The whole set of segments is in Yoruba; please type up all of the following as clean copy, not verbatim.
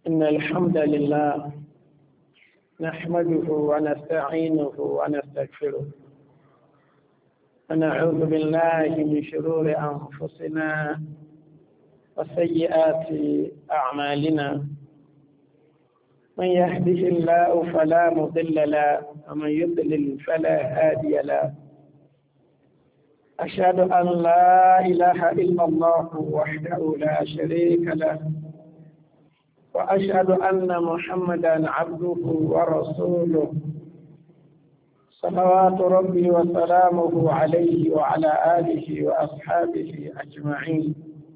إن الحمد لله نحمده ونستعينه ونستغفره ونعوذ بالله من شرور أنفسنا وسيئات أعمالنا من يهده الله فلا مضل له ومن يضلل فلا هادي له أشهد أن لا إله إلا الله وحده لا شريك له وأشهد أن محمدا عبده ورسوله صلوات ربي وسلامه عليه وعلى آله وأصحابه أجمعين.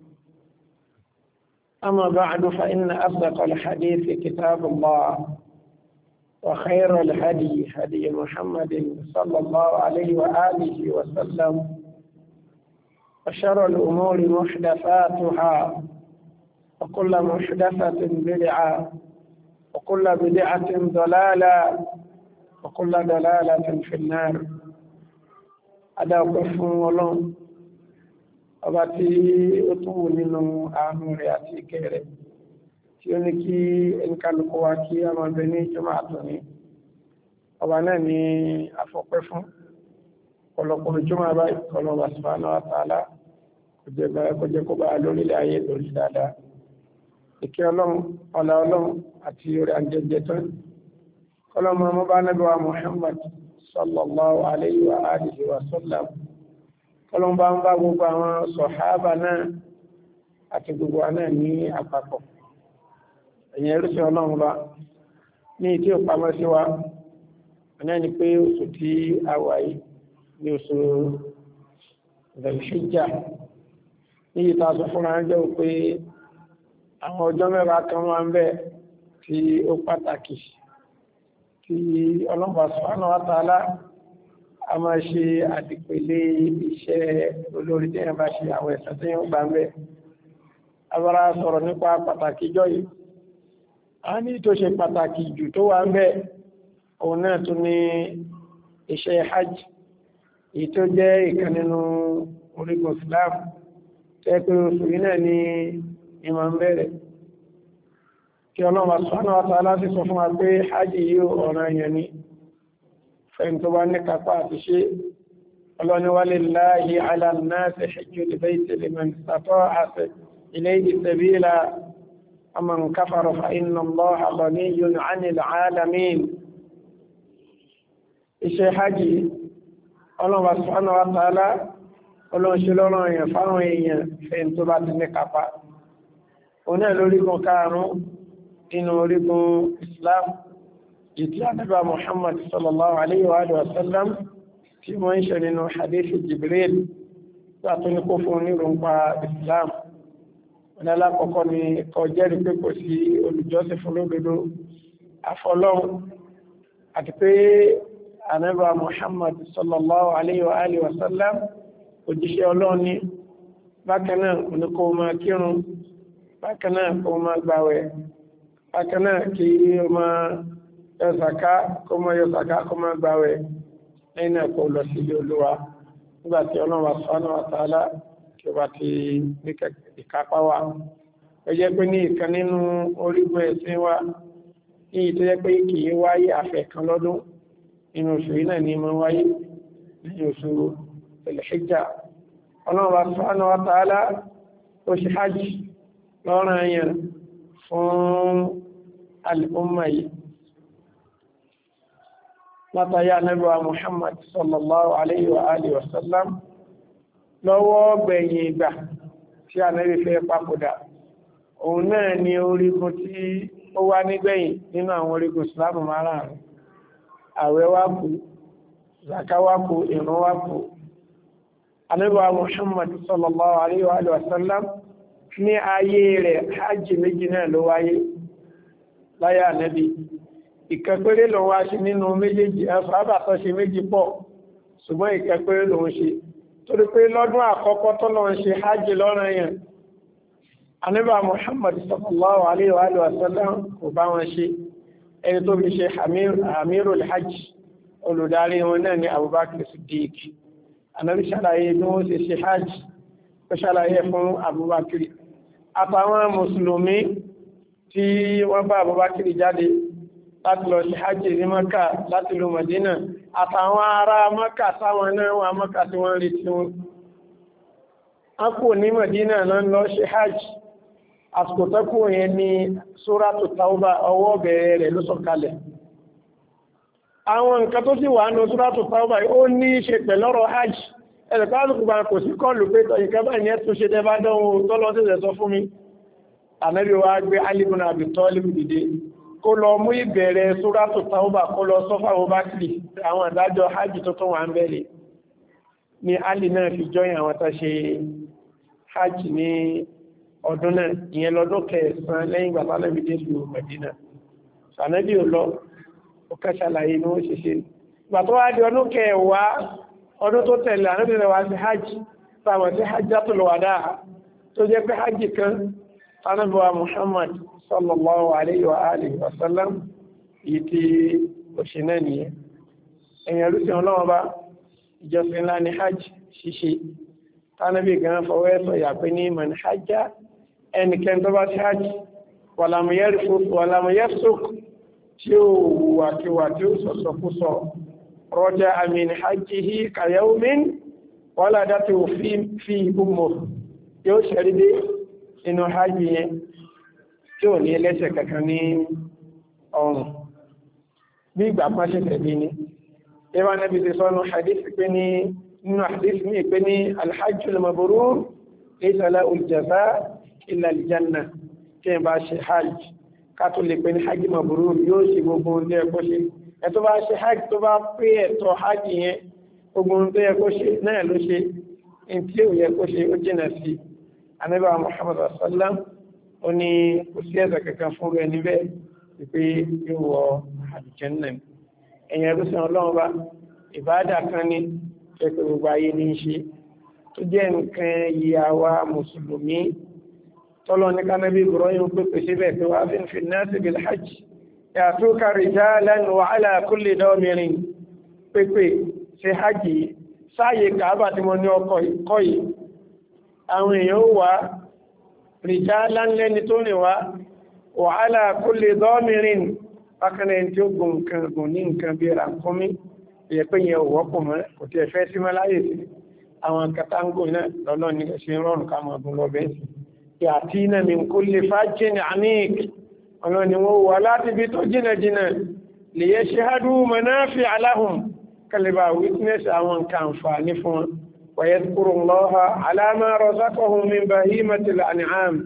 أما بعد فإن أصدق الحديث كتاب الله وخير الهدي هدي محمد صلى الله عليه وآله وسلم وشر الأمور محدثاتها وكل محدثة بدعة وكل بدعة ضلالة وكل ضلالة في النار. أدعوكم ولون أباتي أطول آمر ياتي كيري تيونيكي إن كان قواكي أما بني جماعتني أباناني أفوقفهم ولقل جمعة باي قولوا سبحانه وتعالى كجيكو بألولي لأيه دولي دادا ìkẹ́ ọlọ́run ọlá ọlọ́run àti orí àjẹjẹ tó ọlọ́run ọmọ bá nẹ́bí wa Muhammad sallallahu alayhi wa alihi wa sallam ọlọ́run bá ń bá gbogbo àwọn sọ̀hábà náà àti gbogbo wa náà ní àpapọ̀ ẹ̀yìn ẹrúsẹ̀ ọlọ́run bá ní ìdí òpamọ́ sí wa ọ̀nà ni pé oṣù tí a wà yìí ní oṣù Dhul-Hijjah ní ìta sọ fúnra jẹ́ pé àwọn ọjọ́ mẹ́wàá kan wá ń bẹ tí ó pàtàkì tí Ọlọ́hun Subhanahu wa Ta'ala a máa ṣe àdìpẹ̀lẹ̀ iṣẹ́ olórí tí wọ́n bá ṣe àwọn ẹ̀san tí wọ́n gbà ń bẹ. Abára sọ̀rọ̀ nípa pàtàkì ìjọ yìí a ní tó ṣe pàtàkì jù tó wà ń bẹ òun náà tún ní iṣẹ́ hajj èyí tó jẹ́ ìkan nínú orígun Islam tẹ́ pé oṣù yìí náà ní ìmọ̀ ń bẹ̀rẹ̀ kí Ọlọ́hun Subhanahu wa Ta'ala sì sọ fún wa pé hajji yíò ọ̀ranyàn ni fẹ́yìn tó bá ní kápá àti ṣe Ọlọ́hun wa lillahi 'ala an-nasi hajjul bayti liman istata'a ilayhi sabila wa man kafara fa inna Allaha ghaniyyun 'anil 'alamin. Iṣẹ́ hajji Ọlọ́hun Subhanahu wa Ta'ala Ọlọ́hun ṣe lọ́ranyàn fáwọn èèyàn fẹ́yìn tó bá ti ní kápá oní ẹ̀lórígun karùn-ún inú orígun Islam ìtí ànábì Muhammad sallallahu alayhi wa sallam tí wọ́n ń ṣe nínú hadithi Jibril tó ní kó fún onírùnpa Islam wọn alákọ̀ọ́kọ́ ni kó jẹ́rìí pé kò sí olùjọ́sìn fún lódodo àfọlọ́hun àti pé ànábì Muhammad sallallahu alayhi wa sallam òjíṣẹ́ Ọlọ́run ni bákan náà oníkó máa kírun bákanáà kó máa gbàwẹ̀ bákanáà kí o máa yọ̀sàká kó máa gbàwẹ̀ lẹ́yìn náà kó lọ sí ilé Olúwa nígbàtí Ọlọ́run Subhanahu wa Ta'ala kí o bá ti ní ìkápá wa ó jẹ́ pé ní ìkan nínú orígun ẹ̀sìn wa ní ìtọ́jẹ́ pé kì í wáyé àfẹ́ kan lọ́dún nínú oṣù yìí náà ní mọ́ wáyé nínú oṣù Dhul-Hijjah Ọlọ́run Subhanahu wa Ta'ala ó ṣe hajj lọ́rọ̀ ẹ̀yàn fún al'umma yìí látàyà Ànábì wa Muhammad sallallahu alayhi wa alihi wa sallam lọ́wọ́ gbẹ̀yìn ìgbà tí Ànábì fẹ́ papòdà òun náà ni orígun tí ó wá nígbẹ̀yìn nínú àwọn orígun Islam márùn-ún àwẹ̀ wá kù zaka wá kù ìrun wá kù Ànábì wa Muhammad sallallahu alayhi wa alihi wa sallam ní ayé rẹ̀ hajji méjì náà ló wáyé láyé Ànábì ìkẹpẹ́rẹ́ lọ wá sí nínú méjèèjì ẹfàábà tó ṣe méjì pọ̀ ṣùgbọ́n ìkẹpẹ́rẹ́ lọ ń ṣe torí pé lọ́dún àkọ́kọ́ tó lọ ń ṣe hajji lọ́ranyàn Ànábì Muhammad sallallahu alayhi wa sallam kò bá wọn ṣe ẹni tó fi ṣe amirul hajj olùdarí wọn náà ni Abubakar Siddiq Ànábì ṣàlàyé bí wọ́n ṣe hajj ó ṣàlàyé fún Abubakar àtàwọn mùsùlùmí tí wọ́n bá Abubakar jáde láti lọ sí hajj ní Mọ́kà láti lọ Mọ̀dínà àtàwọn ará Mọ́kà táwọn náà wà Mọ́kà tí wọ́n rí tí wọ́n kò ní Mọ̀dínà náà lọ sí hajj. Àsìkò tọ́kù yẹn ni Suratu Tauba ọwọ́ bẹ̀rẹ̀ rẹ̀ ló sọ̀kalẹ̀. Àwọn nǹkan tó sì wà ní Suratu Tauba ó ní ṣe pẹ̀lọ́rọ̀ hajj. Ẹ̀lẹ̀kọ́ alùkùnbà kò sí kọlù pé ìkẹ́bà ní ẹ̀tún ṣe tẹ́bá dánwò tọ́lọ́ sí ẹ̀sọ fún mi. Ànábì wa gbé Ali ibn Abi Talib dìde kó lọ mú ìbẹ̀rẹ̀ Suratu Tauba kó lọ sọ́fà Abubakar àwọn ìdájọ́ hajj tó tún wà ń bẹ̀rẹ̀. Ni Ali náà fi jọyìn àwọn tó ṣe hajj ní ọdún náà, ìyẹn lọ́dún kẹsàn-án lẹ́yìn ìgbà tánàbí dé ìlú Mẹdínà. Ànábì ò lọ ó kẹ́ṣàlàyé ní ó ṣe ṣe. Ìgbà tó wá di ọdún kẹwàá ọdún tó tẹ̀lé Ànábì rẹ̀ wá sí hajj sáwọn sí hajjatul wada tó jẹ́ pé hajj kan Ànábì wa Muhammad sallallahu alayhi wa alihi wa sallam yìí tí ó ṣe náà nìyẹn. Ẹ̀yìn ẹlúsìn ọlọ́wọ́ bá ìjọsìn ńlá ní hajj ṣíṣe tánàbí gan fọwọ́ ẹ̀sọ̀ yàpé ní man hajja ẹnikẹ́ni tó bá ti hajj wàlàmùyẹ́fṣùk tí ó wùwàkíwà tí ó sọ̀sọ̀kúsọ rọ́jà min hajjihi kayawmin waladatu fi ummuh yóò ṣẹ̀rídé inú hajj yẹn tí ò ní ẹlẹ́ṣẹ̀ kankan ní ọrùn bí ìgbà pàṣẹ tẹ̀lé ní ẹwà nẹ́bí ti sọ́nà hadith pé ní nínú hadith ní pé ní alhajjul mabrur laysa lahu al-jazaa illa al-janna tí ẹ bá ṣe hajj ká tó lè pé ní hajj mabrur yóò ṣe gbogbo ohun tó yẹ kó ṣe ẹ tó bá ṣe hajj tó bá pé ẹ̀tọ́ hajj yẹn gbogbo ohun tó yẹ kó ṣe náà ló ṣe ní tí ò yẹ kó ṣe ó jìnà sí Ànábì Muhammad sallam ó ní kò sí ẹ̀ṣẹ̀ kankan fún rẹ̀ níbẹ̀ pé yóò wọ àlùjánnà ẹ̀yìn ẹ̀rú sí ọlọ́run bá ìbádà kan ní ẹ̀kọ́ gbogbo ayé ní ṣe tó jẹ́ nǹkan ìyàwó mùsùlùmí tọ́lọ ní kánábí Ibrahim pépè síbẹ̀ tó wá fi nasi bil hajj ya'tuka rijalan wa ala kulli damirin pépè sí hajj sáàyè Kaaba tí mo ní ọkọ̀ ìkọ́ yìí àwọn èèyàn ó wá rijalan lẹ́ni tó rìn wá wa ala kulli damirin bákanáà tí ó gùn nǹkan gùn ní nǹkan bí ràkúnmí ìyẹ̀pẹ́ yẹn ò wọ́pọ̀ mọ́ kò tí ẹ fẹ́ sí mọ́ láyé sí àwọn katango náà lọ́nà ní ṣe rọrùn ká mọ̀ gùn lọ bẹ́ẹ̀ sí yàtí náà min kulli fajjin amik ọ̀nà ni wọ́n wà láti bí tó jìnà jìnà li yashhadu manafi'a lahum kalibà witness àwọn nǹkan àǹfààní fún wọn wa yadhkurullaha ala ma razaqahum min bahimatil an'am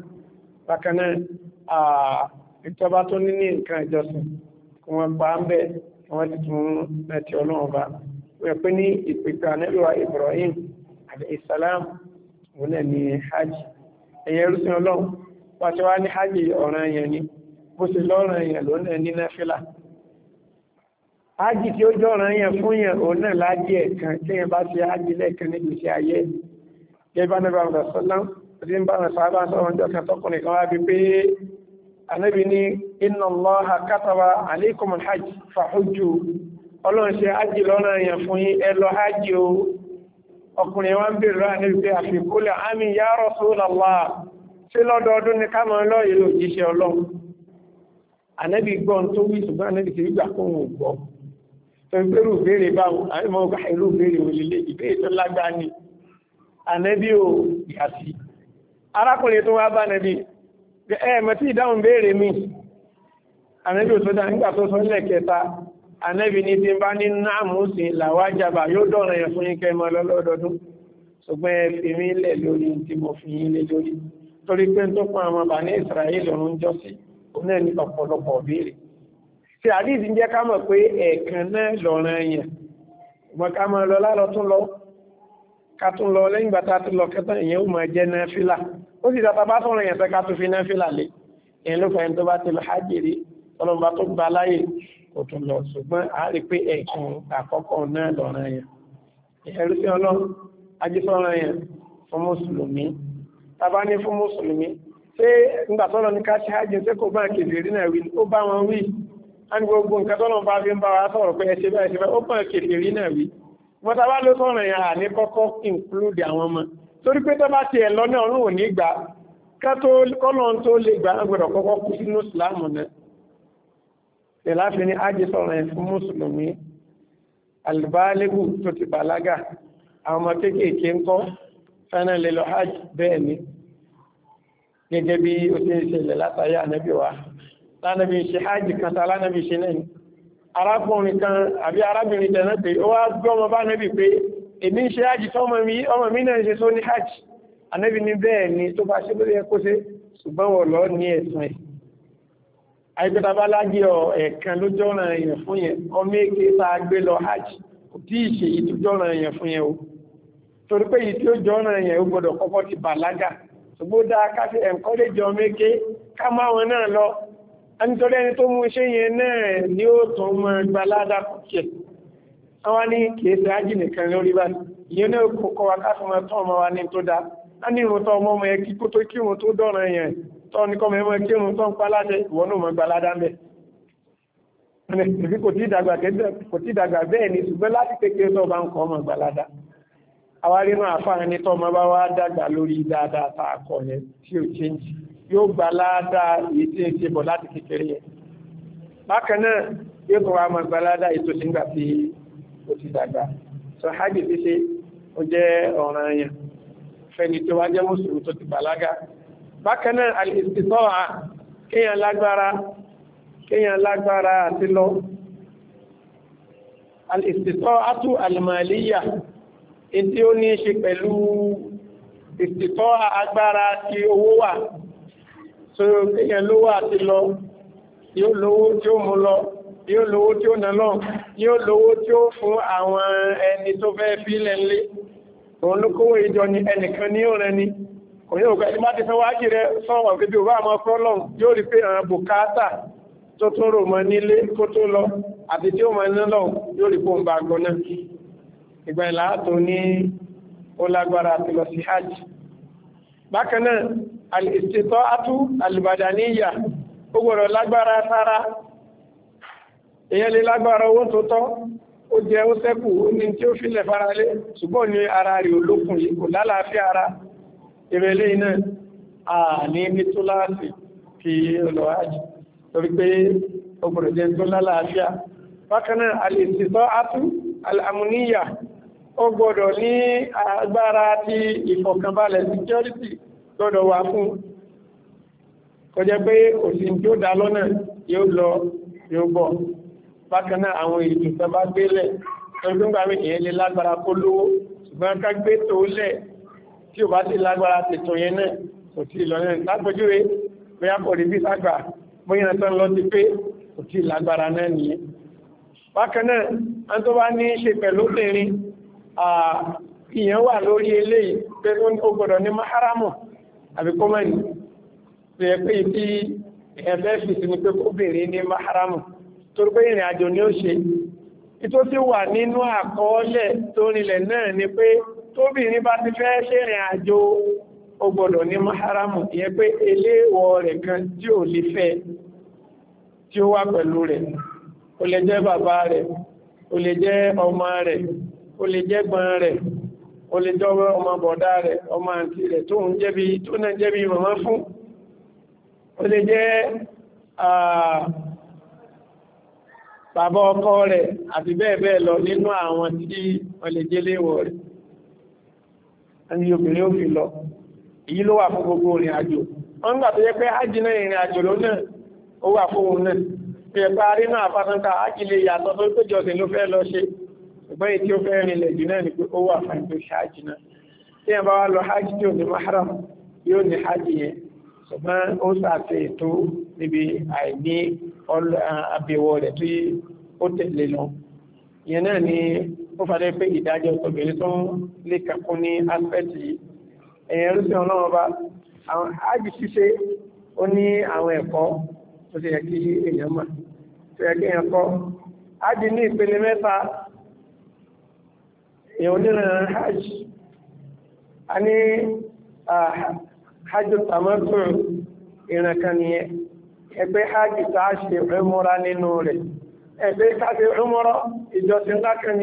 bákanáà ìjọba tó ní nǹkan ìjọsìn kí wọ́n gbá ń bẹ́ wọ́n ti tún mẹ́tí ọlọ́run bá wọ́n pẹ́ ní ìpìpẹ̀ ànẹ́lúwà Ibrahim alayhi salam wọ́n náà ní hajj ẹ̀yẹ rúsìn ọlọ́run wá tí wá ní hajj ọ̀ràn èèyàn ni bó ṣe lọ́ràn èèyàn ló náà ní náfílà hajj tí ó jọ ọ̀ràn èèyàn fún yẹn òun náà lájì ẹ̀kan tí yẹn bá ṣe hajj lẹ́ẹ̀kan níbi iṣẹ́ ayé gẹ́gẹ́ bá níbà ọ̀dọ̀ sọ́lá ó ti ń bá wọn sábà sọ̀rọ̀ ọjọ́ kan tọkùnrin kan wá bí pé Ànábì ní inna Allaha kataba alaykum al-hajj fahujju ọlọ́run ṣe hajji lọ́nà èèyàn fún yín ẹ lọ hajji o ọkùnrin wá ń bèèrè rán Ànábì pé àfikúlẹ̀ àmì ya Rasulullah sí lọ́dọọdún ní ká máa lọ ìlú òjíṣẹ́ ọlọ́run Ànábì gbọ́n tó wí ṣùgbọ́n Ànábì ti gbà kó wọn gbọ́ tó ń pẹ́rù béèrè báwọn àrímọ̀ ọgbà ìlú béèrè òlìlé ìbéèrè tó lágbá ni Ànábì ò yà sí arákùnrin tó wá bá Ànábì ẹ̀mọ̀ tí ìdáhùn béèrè mi Ànábì ò tó dá nígbà tó sọ lẹ́kẹta Ànábì ní tí bá ní náàmù sí làwájàbà yóò dọ̀rọ̀ yẹn fún yín kẹmọ lọ́lọ́dọọdún ṣùgbọ́n ẹ fi mí lẹ̀ lórí tí mo fi yín lé lórí torí pé tó pọn àwọn bà ní Ísírẹ́lì ọ̀run jọ sí ó náà ní ọ̀pọ̀lọpọ̀ béèrè tí àdíjì ń jẹ́ ká mọ̀ pé ẹ̀ẹ̀kan náà lọ̀rọ̀ yẹn ṣùgbọ́n ká mọ̀ lọ lálọ́ tún lọ ká tún lọ lẹ́yìn gbàtà tó lọ kẹta ìyẹn ó máa jẹ́ náfílà ó sì dáta bá sọ̀rọ̀ yẹn fẹ́ ká tó fi náfílà lé ìyẹn ló fẹ́ tó bá ti lọ hajj rí ọlọ́mọba tó gba láyè kò tún lọ ṣùgbọ́n a rí pé ẹ̀ẹ̀kan àkọ́kọ́ náà lọ̀rọ̀ yẹn ìyẹn sí ọlọ́run ajísọ́rọ̀ yẹn fún mùsùlùmí tàbá ní fún mùsùlùmí ṣé nígbà tọ́lọ ní ká ṣe hajj ṣé kò bá kèfèrí náà wí ó bá wọn wí á ní gbogbo nǹkan tọ́lọ bá fi ń bá wa sọ̀rọ̀ pé ẹ ṣe báyìí ṣe báyìí ó bá kèfèrí náà wí wọ́n tàbá ló sọ̀rọ̀ yẹn à ní kọ́kọ́ include àwọn ọmọ torí pé tó bá ti ẹ̀ lọ́nà ọ̀run ò ní gbà kọ́lọ̀n tó lè gbà gbọ́dọ̀ kọ́kọ́ kú sínú ìsìláàmù náà tẹ̀láfin ní ájì sọ̀rọ̀ ẹ̀ fún mùsùlùmí albálégù tó ti bàlágà àwọn ọmọ kéékèèké ń kọ́ fẹ́nà lè lọ hajj bẹ́ẹ̀ ni gẹ́gẹ́ bí ó ti ń ṣẹlẹ̀ látàrí ànábì wa lánàbí ṣe hajj kan tá lánàbí ṣe náà arákùnrin kan àbí arábìnrin tẹ̀lé pé ó wá gbọ́mọ bá nábì pé èmi ń ṣe hajj tó ọmọ mi náà ṣe tó ní hajj ànábì ní bẹ́ẹ̀ ni tó bá ṣe lórí ẹkọ́ sí ṣùgbọ́n wọ̀ lọ ní ẹ̀sùn ẹ̀ àìpẹta bá lágbé ẹ̀kan ló jọ́ràn èèyàn fún yẹn ọmọ èké tá a gbé lọ hajj kò tí ì ṣe yìí tó jọ́ràn èèyàn fún yẹn o torí pé yìí tí ó jọ́ràn èèyàn ó gbọ́dọ̀ kọ́kọ́ ti bàlágà ṣùgbọ́n dáa ká fi encourage ọmọ èké ká máa wọn náà lọ nítorí ẹni tó mú iṣẹ́ yẹn náà ni ó tún mọ gbalada kùkẹ́ àwọn ní kìí ṣe ájì nìkan lórí bá ìyẹn náà kọ́kọ́ wa ká fún ọmọ ọmọ wa ní tó dáa á ní ìrùn tó ọmọ ọmọ yẹn kíkó tó kírun tó dọ̀ràn yẹn tó ní kọ́mọ ẹmọ kírun tó ń pa láṣẹ ìwọ náà mọ gbalada ń bẹ̀. kò tí dàgbà bẹ́ẹ̀ ni ṣùgbọ́n láti kékeré tó bá ń kọ́ ọmọ gbalada àwa rí náà àfáà ní tó ọmọ bá wá dàgbà lórí dáadáa tá a kọ yẹn tí ò change yóò gbà ládàá èyí tí ń ṣe bọ̀ láti kékeré yẹn. bákan náà yóò tó wá mọ gbà ládàá ètò ìgbà tí ó ti dàgbà. sọ hajj ti ṣe ó jẹ́ ọ̀ràn yẹn fẹ́ni tó wá jẹ́ mùsùlùmí tó ti bàlágà. bákan náà al-istita'a kéèyàn lágbára àti lọ. al-istita'atu al-maliyya ètí ó ní ṣe pẹ̀lú istita'a agbára tí owó wà. So kéèyàn lówó àti lọ yóò lówó tí ó mú lọ yóò lówó tí ó nà lọ yóò lówó tí ó fún àwọn ẹni tó fẹ́ fílẹ̀ ńlé òun ló kówó ìjọ ni ẹnìkan ní òun ẹni kò yóò gbẹ́ ẹni bá ti fẹ́ wájì rẹ sọ́wọ́n pé bí ó bá mọ́ fọ́lọ́n yóò rí pé àwọn bùkátà tó tún rò mọ́ nílé kó tó lọ àti tí ó mọ́ ní lọ yóò rí pòun bá gbọ́ náà ìgbà ìlà tó ní ó lágbára àti lọ sí hajj. Bákan náà al-istita'atu al-badaniyya ó gbọ́dọ̀ lágbára sára èyàn lè lágbára owó tó tọ́ ó jẹ ó sẹ́kù ó ní tí ó fílẹ̀ faralé ṣùgbọ́n ní ara rí olókùn yìí kò lálàáfíà ara ìrẹ̀lẹ̀ iná ní ibi tó láàáfí kí olùwájì torí pé ó gbọ́dọ̀ jẹ tó lálàáfíà. Bákan náà al-istita'atu al-amniyya ó gbọ́dọ̀ ní agbára ti ìfọ̀kànbalẹ̀ security gbọ́dọ̀ wà fún kó jẹ́ pé òsì tí ó dá lọ́nà yóò lọ yóò bọ̀. Bákan náà àwọn ètò tó bá gbélẹ̀ lọ́gbọ́ngbà mi èyàn lè lágbára kó lówó ṣùgbọ́n ká gbé tó lẹ̀ tí ò bá ti lágbára tètò yẹn náà kò tí lọ náà lágbójúwé bóyá kò rí bí ságbà bóyá tán lọ ti pé kò tí lágbára náà nìyẹn. Bákan náà wọ́n tó bá ní ṣe pẹ̀lú obìnrin ìyẹn wà lórí eléyìí pé ó gbọ́dọ̀ ní máhàrámù àbí kọ́mọ̀nì tó yẹ pé tí ẹ̀fẹ́ fi sí ni pé kóbìnrin ní máhàrámù torí pé ìrìn àjò ni ó ṣe. Ìtó tí wà nínú àkọọ́lẹ̀ tó rinlẹ̀ náà ni pé tóbìnrin bá ti fẹ́ ṣèrìn àjò ó gbọ́dọ̀ ní máhàrámù ìyẹn pé eléwọ̀ rẹ̀ kan tí ò lè fẹ́ tí ó wà pẹ̀lú rẹ̀ ó lè jẹ́ bàbá rẹ̀ ó lè jẹ́ ọmọ rẹ̀ ó lè jẹ́ gbọ́n rẹ̀ ó lè jẹ́ ọmọ bọ̀dá rẹ̀ ọmọ àǹtí rẹ̀ tó náà jẹ́bi màmá fún ó lè jẹ́ bàbá ọkọ rẹ̀ àti bẹ́ẹ̀ bẹ́ẹ̀ lọ nínú àwọn tí wọ́n lè jẹ́ léwọ̀ rẹ̀ ẹni obìnrin ó fi lọ èyí ló wà fún gbogbo ìrìn àjò wọ́n gbà tó jẹ́ pé ájì náà ìrìn àjò ló náà ó wà fún òun náà pé ẹ̀pá rí náà fásánká ájì lè yàtọ̀ tó tó jọ́sìn ló fẹ́ lọ ṣe ṣùgbọ́n èyí tí ó fẹ́ rìnlẹ̀ jù náà ni pé ó wà fún ìpé ṣáàjì náà tí ẹ bá wá lọ hajj tí ò ní mahram yóò ní hajj yẹn ṣùgbọ́n ó sàṣe ètò níbi àìní àbẹ̀wọ̀ rẹ̀ tí ó tẹ̀lé lọ ìyẹn náà ni ó fàdé pé ìdájọ́ obìnrin tó ń lè kàkún ní aspect yìí ẹ̀yẹn rúṣì ọlọ́run bá àwọn hajj ṣíṣe ó ní àwọn ẹ̀kọ́ tó ṣe yẹ kí èèyàn mọ̀ tó yẹ kí èèyàn kọ́ hajj ní ìpele mẹ́ta èèyàn onírànà hajj a ní hajj tamattu ìrìnkan nìyẹn ẹgbẹ́ hajj tá a ṣe umura nínú rẹ̀ ẹgbẹ́ ká ṣe umura ìjọsìn lákàní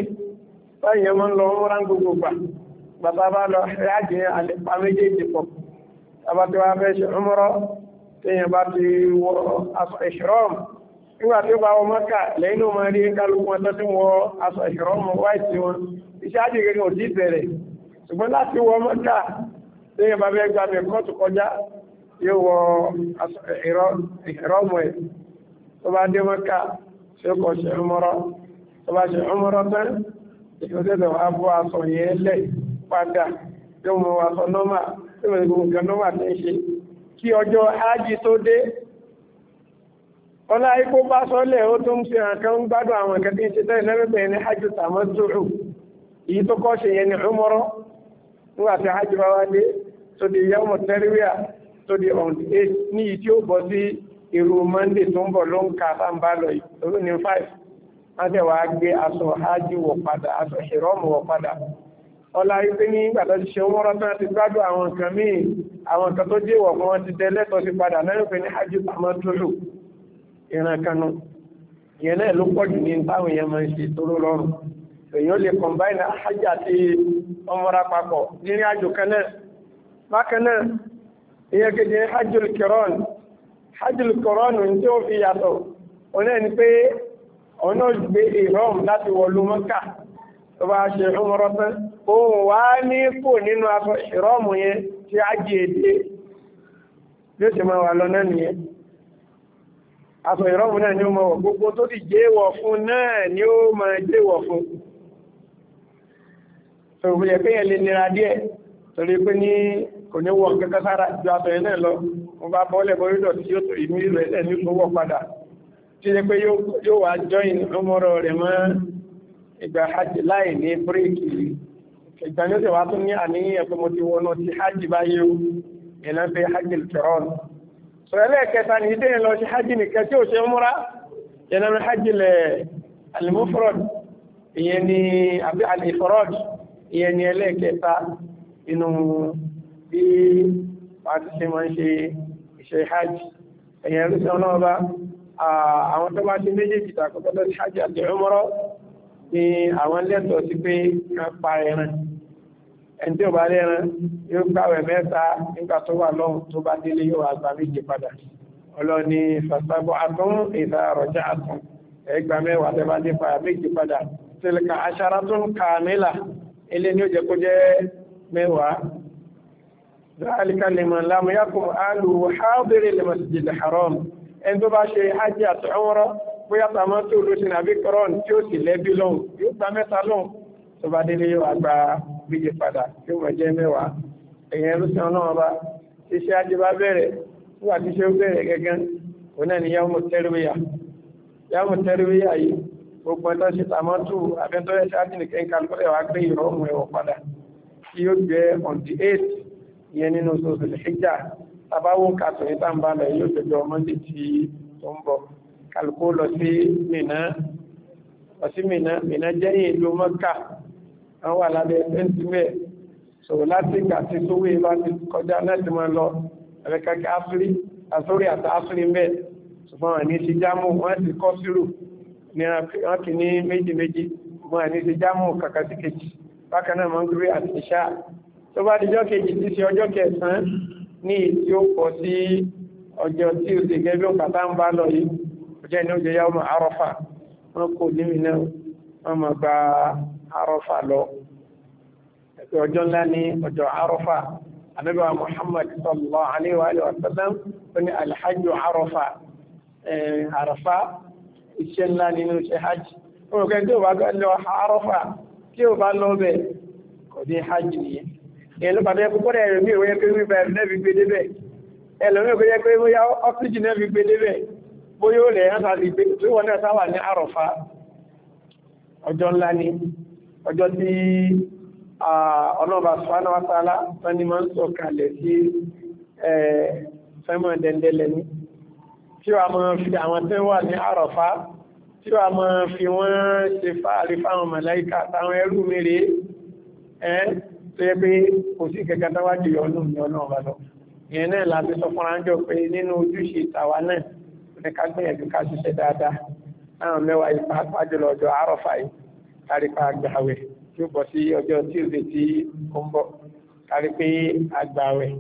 báyìí mọ́ ń lọ umura gbogbo gbà bàbá bá lọ hajj àlepa méjèèjì pọ̀ abáti wá fẹ́ ṣe umrah téèyàn bá ti wọ aṣọ ihram nígbà tí ó bá wọ Mẹ́kà lẹ́yìn náà máa rí kálukú wọn tó ti wọ aṣọ ihram wáìtì wọn iṣẹ́ àjò gẹ́gẹ́ ò tí bẹ̀rẹ̀ ṣùgbọ́n láti wọ Mẹ́kà téèyàn bá fẹ́ gba mẹ́kọ́tù kọjá yóò wọ aṣọ ihram ẹ̀ tó bá dé Mẹ́kà ṣe kọ̀ ṣe umrah tó bá ṣe umrah tán ìfẹ́sẹ̀sẹ̀ wà bọ́ aṣọ yẹn lẹ̀ padà yóò mọ aṣọ nọ́mà tí wọ́n gbogbo nǹkan nọ́mà tí ń ṣe kí ọjọ́ ájì tó dé ọlá ikú bá sọ́lẹ̀ ó tó ń ṣe àkàn gbádùn àwọn nǹkan tí ń ṣe tẹ́lẹ̀ lẹ́rẹ́bẹ̀ ní hajj tamattu'u èyí tó kọ́ ṣe yẹn ní umrah nígbà tí hajj bá wá dé tó di yawm tarwiyah tó di on 8 ní ìtí ó bọ́ sí irú Monday tó ń bọ̀ ló ń ka sáǹbà lọ ìtòrò ní 5 wọ́n tẹ́ wàá gbé aṣọ hajj wọ̀ padà aṣọ ihram wọ̀ padà ọlá ipé ní ìgbà tó ti ṣe umrah tán ti gbádùn àwọn nǹkan míì àwọn nǹkan tó jẹ́ ìwọ̀ fún wọn ti tẹ́ lẹ́tọ̀ọ́ sí padà lẹ́yìn pé ní hajj tamattu'u ìran kanú ìyẹn náà ló pọ̀jù ní táwọn èèyàn máa ń ṣe tó lọ́rùn èèyàn lè combine hajj àti umrah papọ̀ nínú àjò kan náà bákan náà ìyẹn kejì hajjul qiran tí ó fi yàtọ̀ ọ̀nà ẹni pé ọ̀nà gbé ihram láti wọ̀lú Mẹ́kà tó bá ṣe umrah tán òun wá ní kò nínú aṣọ ihram yẹn tí á jẹ́ èdè bí ó ṣe máa wà lọ náà nìyẹn aṣọ ihram náà ni ó máa wọ̀ gbogbo tó ti jẹ́wọ̀ fún náà ni ó máa jẹ́wọ̀ fún tó bí ẹ̀kẹ́ yẹn lè nira díẹ̀ torí pé ní kò ní wọ̀ kẹ́kẹ́ sára ju aṣọ yẹn náà lọ mo bá bọ́ọ̀lẹ̀ bọ́rídọ̀ tí ó tó ìmú ìlú ẹ̀lẹ́ ní owó padà tí ó pé yóò wá join umrah rẹ̀ mọ́ ìgbà hajj láì ní bíréèkì ìgbà ní ó sì wá tún ní àníyàn pé mo ti wọnú ti hajj báyé o ìlànà pé hajjul qiran so ẹlẹ́ẹ̀kẹta ní ìdíyàn lọ sí hajj nìkan tí ó ṣe umrah ìlànà hajjul al-mufrad ìyẹn ni àbí al-ifrad ìyẹn ni ẹlẹ́ẹ̀kẹta inú bí wọ́n ti ṣe máa ń ṣe iṣẹ́ hajj ẹ̀yẹn ẹ̀rú sí ọlọ́ọ̀bá àwọn tó bá ṣe méjèèjì tàkọ́tọ́ lọ sí hajj àti umrah ni àwọn lẹ́tọ̀ọ́ sí pé ká pa ẹran ẹni tí ó bá lẹ́ran yóò gbàwẹ̀ mẹ́ta nígbà tó wà lọ́hùn tó bá délé yóò wá gba méje padà ọlọ́ni fàṣàbọ̀ àtún ìta àrọ̀já àtún ẹgbà mẹ́wàá tẹ́ bá dé padà méje padà tilka asharatun kamila ilé ní ó jẹ́ kó jẹ́ mẹ́wàá zalika liman lam yakun ahluhu hadiril masjidil haram ẹni tó bá ṣe hajj àti umrah bóyá tàmọ́ tó ló ṣe nàbí kọ́rọ̀n tí ó sì lẹ́bí lọ́hùn yóò gba mẹ́ta lọ́hùn tó bá délé yóò àgbà méje padà tí ó mọ̀ jẹ́ mẹ́wàá èèyàn ẹrú sí ọ̀nà ọba tí ṣe ajé bá bẹ̀rẹ̀ nígbà tí ṣe ó bẹ̀rẹ̀ gẹ́gẹ́ òun náà ni yawmu tarwiyah yìí gbogbo ẹ̀tọ́ ṣe tàmọ́ tó abẹ́ntọ́ ẹ̀ṣẹ́ àdínìkẹ́ ń kalùkọ́lẹ̀ wá gbé ìrọ̀mù ẹ̀wọ̀ padà tí yóò jẹ́ on the 8th ìyẹn nínú oṣù Hijjah tàbáwò kàtọ̀ ní tàbálẹ̀ yóò jẹjọ Monday tí tó ń bọ̀ kálukú lọ sí Mínà jẹ́ ìlú Mẹ́kà wọ́n wà lábẹ́ pẹ́ntìmẹ́ so láti ìgbà tí sówé bá ti kọjá láti máa lọ ẹ̀rẹ́kẹ́kẹ́ àsórí àti áfírí mẹ́ ṣùgbọ́n wọ́n ní ti jámù wọ́n ti kọ́ sírù ní wọ́n ti ní méjì wọ́n ní ti jámù kàkà sí kejì bákan náà mọ́gírí àti ìṣá tó bá dijọ́ kejì tí sí ọjọ́ kẹsàn-án ní tí ó pọ̀ sí ọjọ́ tí ó sì gẹ́gẹ́ bí òkàtà ń bá lọ yìí ọjọ́ ní ó jẹ́ yawm Àrafà wọ́n kò ní mi náà wọ́n máa gba Àrafà lọ ẹ̀pẹ́ ọjọ́ ńlá ní ọjọ́ Àrafà Ànábì wa Muhammad sallallahu alaihi wa sallam ó ní alhajju Àrafà iṣẹ́ ńlá nínú iṣẹ́ hajj orùkẹ́ tí ó bá lọ Àrafà tí ó bá lọ bẹ̀ kò dé hajj nìyẹn èlú pàdé púpọ̀ rẹ̀ rí ìwé pé wípé nẹ́bí gbé débẹ̀ ẹlòmí ò yẹ pé bóyá ọ́ksíjì nẹ́bí gbé débẹ̀ bóyá ó lẹ̀ ẹ́ta lè gbé tí wọ́n náà sáwà ní Àrafà ọjọ́ ńlá ni ọjọ́ tí ọlọ́ba subhanahu wa ta'ala tani máa ń sọ kalẹ̀ sí fẹ́mọ̀ dẹ̀ndẹ̀lẹ̀ ní tí wọ́n máa fi àwọn tẹ́ wà ní Àrafà tí wọ́n máa fi wọ́n ṣe fáàrí fáwọn màláíkà táwọn ẹrú mèrè tó yẹ pé kò sí kẹkẹ tánwájú ọlọ́run ní ọlọ́run bá lọ ìyẹn náà láti sọ fún ránjọ́ pé nínú ojúṣe tàwa náà ní ká gbìyànjú ká ṣiṣẹ́ dáadáa láwọn mẹ́wàá ipa pàjùlọ ọjọ́ Àrafà yìí kárípa àgbàwẹ̀ tí ó bọ̀ sí ọjọ́ Tuesday tí ó ń bọ̀ kárí pé àgbàwẹ̀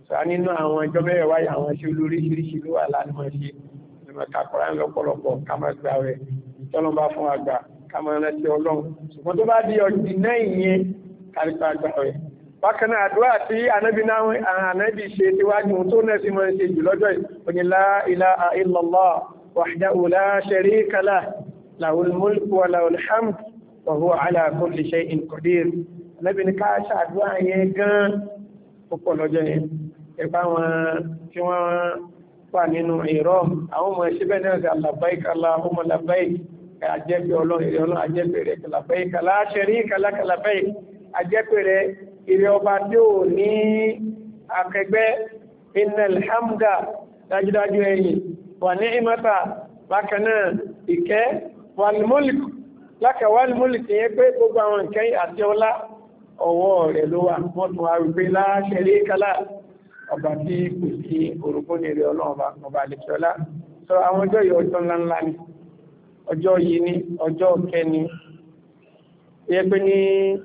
sọ nínú àwọn ìjọ mẹ́rẹ̀ wáyé àwọn ṣe olóríṣiríṣi ló wà lánàá ṣe ìmọ̀ kakọ̀rá lọ́pọ̀lọpọ̀ ká máa gbà rẹ̀ ìtọ́lọ́mbà fún àgbà ká máa rántí ọlọ́run ṣùgbọ́n tó bá di ọdún náà ìyẹn kárípa àgbà rẹ̀ bákan náà àdúrà tí ànábì ṣe síwájú tó náà sí máa ń ṣe jù lọ́jọ́ ìpòní la ilaha illallah wahdahu la sharika lahu lahul mulku wa lahul hamd wa huwa ala kulli shay'in qadir ànábì ní ká ṣàdúrà yẹn gan púpọ̀ lọ́jọ́ yẹn ẹ̀pá wọn tí wọ́n wà nínú ìrọ́ àwọn ọmọ ìṣẹ́bẹ̀ náà sí labbaik allahumma labbaik ajẹ́pẹ̀ ọlọ́run ajẹ́pẹ̀ rẹ̀ labbaik la sharika laka labbaik ajẹ́pẹ̀ rẹ̀ ìrẹ́ ọba tí ó ní akẹgbẹ́ innal hamda dájúdájú ẹ̀yìn wà ní ìmọ́ta bákanáà ìkẹ́ wal-mulk láka wal-mulk yẹ pé gbogbo àwọn ìkẹ́ àti ọlá ọwọ́ rẹ̀ ló wà wọ́n tún wá wípé la sharika lahu ọba tí kò sí orúkọ ní ìrẹ́ ọlọ́ọ̀bá àlèkíọ́lá sọ àwọn ọjọ́ yìí ọjọ́ ńláńlá ni ọjọ́ yìí ní ọjọ́ kẹni yẹ pé ní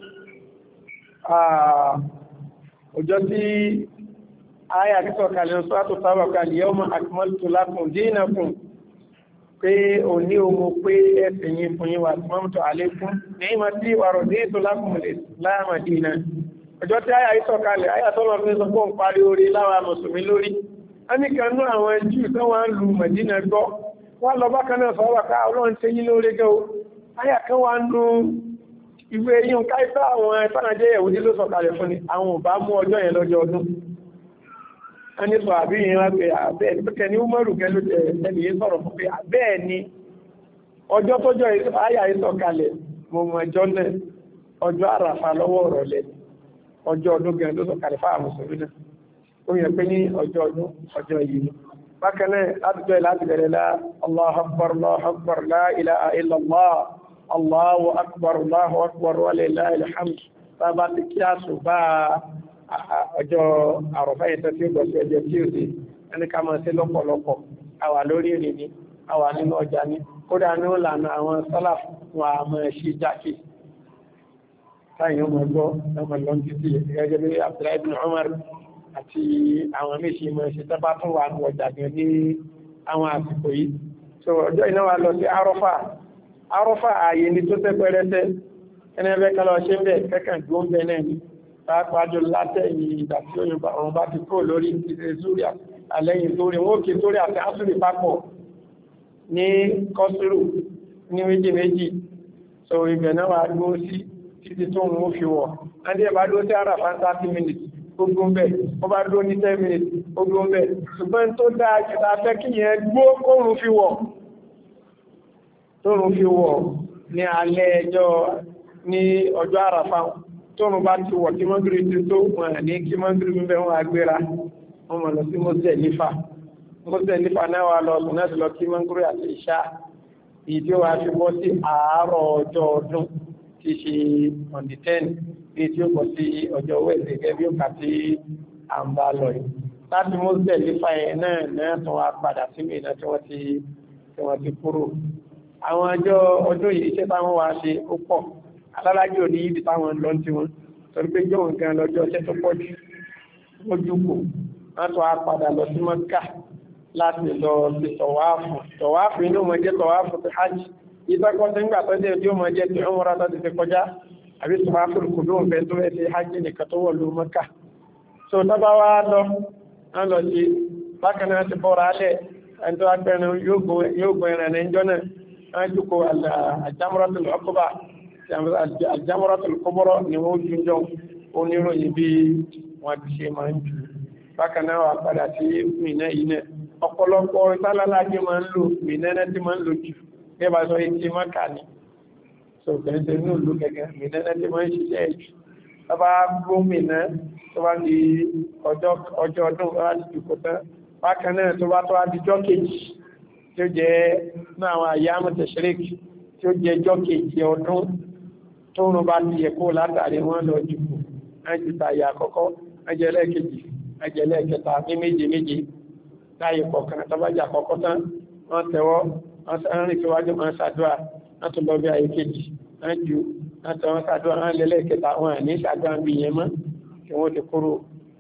ọjọ́ tí ayà títọ̀ kalẹ̀ sọ́tọ̀ sábà kalẹ̀ yawma akmaltu lakum dinakum pé o ní omo pé ẹ̀sìn yìí fún yín wa atmamtu alaykum ni'mati wa raditu lakum al-islam dinan ọjọ́ tí ayà títọ̀ kalẹ̀ ayà tọ́lọ̀ fi sọ fún parí orí láwa mùsùlùmí lórí a ní kanú àwọn jù tó wá ń lu Mẹ̀dínà gbọ́ wọ́n lọ bá kanáà sọ́wọ́ ká ọlọ́run tẹ́ yí lórí gẹ́ o ayà kan wá ń lu ìwé yíò káìsá àwọn ẹ̀fánàjẹ́ ẹ̀wùdí ló sọ̀kalẹ̀ fún ni àwọn òbá mú ọjọ́ yẹn lọ́jọ́ ọdún a ní sọ àbí yìí wọ́n pé àbẹ́ẹ̀ ní pẹ́kẹ́ ní Umaru gẹ́ ló tẹ̀lé yìí sọ̀rọ̀ fún pé àbẹ́ẹ̀ ni ọjọ́ tọ́jọ́ ayà yìí sọ̀kalẹ̀ mo mọ̀ ọjọ́ náà ọjọ́ àràfà lọ́wọ́ ọ̀rọ̀lẹ́ ọjọ́ ọdún gẹ́ ló sọ̀kalẹ̀ fáwọn mùsùlùmí náà ó yẹ pé ní ọjọ́ ọdún ọjọ́ yìí bákan náà láti jọ láti bẹ̀rẹ̀ lá Allahu akbar la ilaha illallah Allahu akbar wa lillahil hamd bàbá ti kí a sùn bá ọjọ́ àrọ̀fá ìtọ́ tí ó gbọ́ sí ọjọ́ tí ó sì ẹni ká máa sí lọ́pọ̀lọpọ̀ àwà lórí ìrìn ní àwà nínú ọjà ní kódà ní ìlànà àwọn sálàfù wọn a máa ṣe jákè táyìn ọmọ gbọ́ ọmọ lọ́n títí gẹ́gẹ́ bí Abdullahi ibn Umar àti àwọn méjì máa ṣe tábà tún wà ní ọjà gan ní àwọn àsìkò yìí so ọjọ́ iná wa lọ sí Arọ́fà ààyè ní tó tẹ́ pẹ́rẹ́tẹ́ ẹni ẹgbẹ́ kan lọ ṣe ń bẹ̀ kẹ́kàn tó ń bẹ náà ní pàápàá jù látẹ̀yìn ìgbà tí òun bá ti kó lórí ìṣẹ́ Súríà àlẹ́yìn lórí wọ́n kí torí àti àṣírí papọ̀ ní kọ́sùrù ní méjì so ibẹ̀ náà wà dúró sí títí tó ń fi wọ̀ adé bá dúró sí Àràfá 30 minutes gbogbo ń bẹ̀ ó bá dúró ní 10 minutes gbogbo ń bẹ̀ ṣùgbọ́n tó dáa jù ta fẹ́ kí yẹn gbó kóòrùn fi wọ̀ tóòrùn fi wọ̀ ní alẹ́ ẹjọ́ ní ọjọ́ Àràfá tóòrùn bá ti wọ̀ kí mọ́gírí tí tó wọ̀n ní kí mọ́gírí ń bẹ wọn agbéra wọn mọ̀ lọ sí Muzdalifa náà wà lọ sùn náà lọ kí mọ́gírí àti ìṣá èyí tí ó wá fi bọ́ sí àárọ̀ ọjọ́ ọdún tí ṣe on the 10 èyí tí ó bọ́ sí ọjọ́ wẹ̀sẹ̀ gẹ́gẹ́ bí ó kà sí àǹbá lọ yìí láti Muzdalifa yẹn náà tó wá padà sí Mínà tí wọ́n ti kúrò àwọn ọjọ́ yìí iṣẹ́ táwọn wá ṣe ó pọ̀ alálájò ní ibi táwọn lọ tí wọ́n torí pé jọ́ nǹkan lọ́jọ́ iṣẹ́ tó pọ̀ jù lójúkò wọ́n tó á padà lọ sí Mọ́kà láti lọ sí tọ̀wáàfù inú mọ̀ jẹ́ tọ̀wáàfù ti hajj ìtọ́kọ́ sí ńgbà tó jẹ́ tí ó mọ̀ jẹ́ tí ó mọ́ra tó ti fi kọjá àbí tọ̀wáàfù kò lóun fẹ́ tó fẹ́ sí hajj nìkan tó wọ̀ ló Mọ́kà so tọ́ba wá lọ wọ́n lọ sí bákan náà ti bọ́ra alẹ́ ẹni tó wá pẹ́ran yóò gbọ́ ẹran ẹjọ́ náà wọ́n jùkọ Al-Jamratul Aqaba Al-Jamratul Kubra ni wọ́n jùjọ oníròyìn bí wọ́n ti ṣe máa ń jù bákan náà wà padà sí Mínà yìí náà ọ̀pọ̀lọpọ̀ ìtàlálájé máa ń lò Mínà náà tí máa ń lò jù gẹ́bà sọ etí Mákà ní so kẹ́ẹ̀ẹ́ ní òlú gẹ́gẹ́ Mínà náà tí máa ń ṣiṣẹ́ jù tọ́bá gómìnà tó bá di ọjọ́ ọdún wá ti jùkọ tán bákan náà tó bá tó wá di jọ́ kejì tí ó jẹ́ ní àwọn àyàmù tẹ̀ṣẹ́rẹ́kì tí ó jẹ́ jọ́ kejì ọdún tó rún bá ti ẹ̀kọ́ látàrí wọ́n lọ jùkú ẹjìta àyà àkọ́kọ́ ẹjẹ́lẹ́kejì ẹjẹ́lẹ́kẹta ní méje láyé kọ̀ọ̀kan tọ́bájà àkọ́kọ́ tán wọ́n tẹ́wọ́ wọ́n rìn síwájú wọn ṣàdúrà wọ́n tún lọ bí ayé kejì wọ́n jù wọ́n tẹ́wọ́ ṣàdúrà wọ́n lẹ́lẹ́kẹta wọn ní ṣàdúrà bí yẹn mọ́ tí wọ́n ti kúrò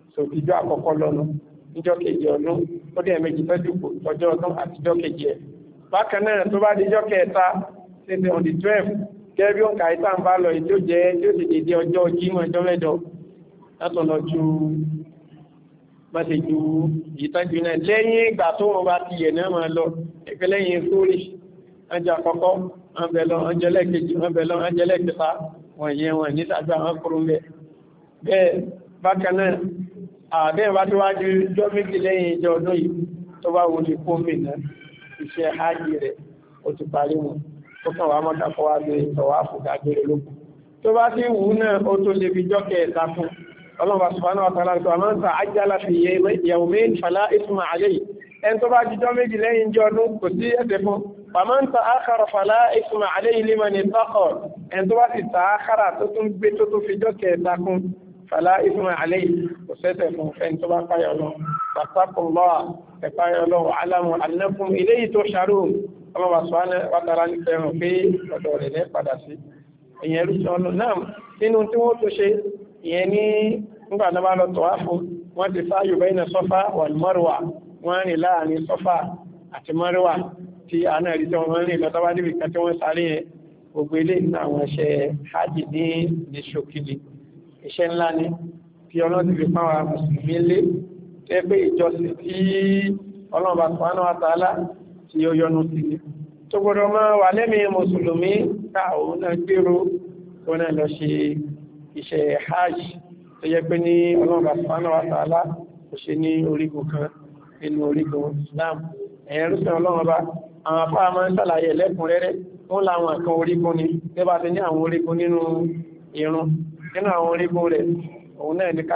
so ìjọ àkọ́kọ́ lọ́nu níjọ́ kejì ọdún ó dẹ̀ méjì tọ́jú ọjọ́ ọdún àtijọ́ kejì ẹ̀ bákan náà tó bá dijọ́ kẹta ṣe on the 12 gẹ́gẹ́ bí òǹkà ìta ń bá lọ ìjọ jẹ́ tí ó sì dédé ọjọ́ Jímọ̀ ọjọ́ mẹ́jọ látọ̀ lọ ju bá ṣe ju ìtọ́jú náà lẹ́yìn ìgbà tó wọn bá ti yẹ̀ náà máa lọ ẹgbẹ́ lẹ́yìn sórí ọjọ́ àkọ́kọ́ wọn bẹ̀ lọ ọjọ́ lẹ́ẹ̀kejì wọn bẹ̀ lọ ọjọ́ lẹ́ẹ̀kẹta wọn yẹ wọn ní tàbí àwọn kúrò ń bẹ̀ bẹ́ẹ̀ bákan náà àbẹ́ẹ̀ bá tó wá ju ọjọ́ méjì lẹ́yìn ìjọ ọdún yìí tó bá wọlé kó mìíràn iṣẹ́ hajj rẹ̀ ó ti parí wọn tó kàn wá mọ́ta kọ́ wá lè tọ̀wá fòdágbére lókun tó bá sí wù náà ó tó lè fi jọ́ kẹta fún ọlọ́run subhanahu wa ta'ala tó àmọ́ ń ta ajala fi yawmayn fala isma alayhi ẹni tó bá jíjọ́ méjì lẹ́yìn ìjọ ọdún kò sí ẹ̀ṣẹ̀ fún àmọ́ ń ta akhara fala isma alayhi liman ittaqa ẹni tó bá sì ta akhara tó tún gbé tó tó fi jọ́ kẹta fún fala isma alayhi kò sẹ́ṣẹ̀ fún ẹni tó bá páyọ̀ lọ fattaqullaha ẹ̀páyọ̀ lọ alamu annakum ilayhi tuhsharun ọlọ́run subhanahu wa ta'ala ní fẹ́ràn pé ọ̀dọ̀ rẹ̀ lẹ́ padà sí ìyẹn rú sọ́nà náà nínú tí wọ́n tó ṣe ìyẹn ní nígbà náà bá lọ tọ̀wá fún wọ́n ti sáyò bayna Safa wal Marwa wọ́n rìn láàrin Safa àti Marwa tí a náà rí tí wọ́n rìn lọ́tọ́ bá níbi kan tí wọ́n sáré yẹn gbogbo ilé nínú àwọn iṣẹ́ hajj ní ṣókìlì iṣẹ́ ńlá ni tí ọlọ́run fi fáwọn mùsùlùmí lé tẹ́ pé ìjọsìn tí ọlọ́run bá subhanahu wa ta'ala tí ó yọ́nú sí ni tó gbọdọ̀ máa wà lẹ́mí mùsùlùmí káwọn náà gbèrò tó náà lọ ṣe iṣẹ́ hajj tó yẹ pé ní ọlọ́run subhanahu wa ta'ala kò ṣe ní orígun kan nínú orígun Islam ẹ̀yẹn rúṣẹ́ ọlọ́run bá àwọn afá máa ń ṣàlàyé lẹ́kùnrẹ́rẹ́ wọ́n láwọn kan orígun ni gẹ́bà ti ní àwọn orígun nínú ìrun nínú àwọn orígun rẹ̀ òun náà ní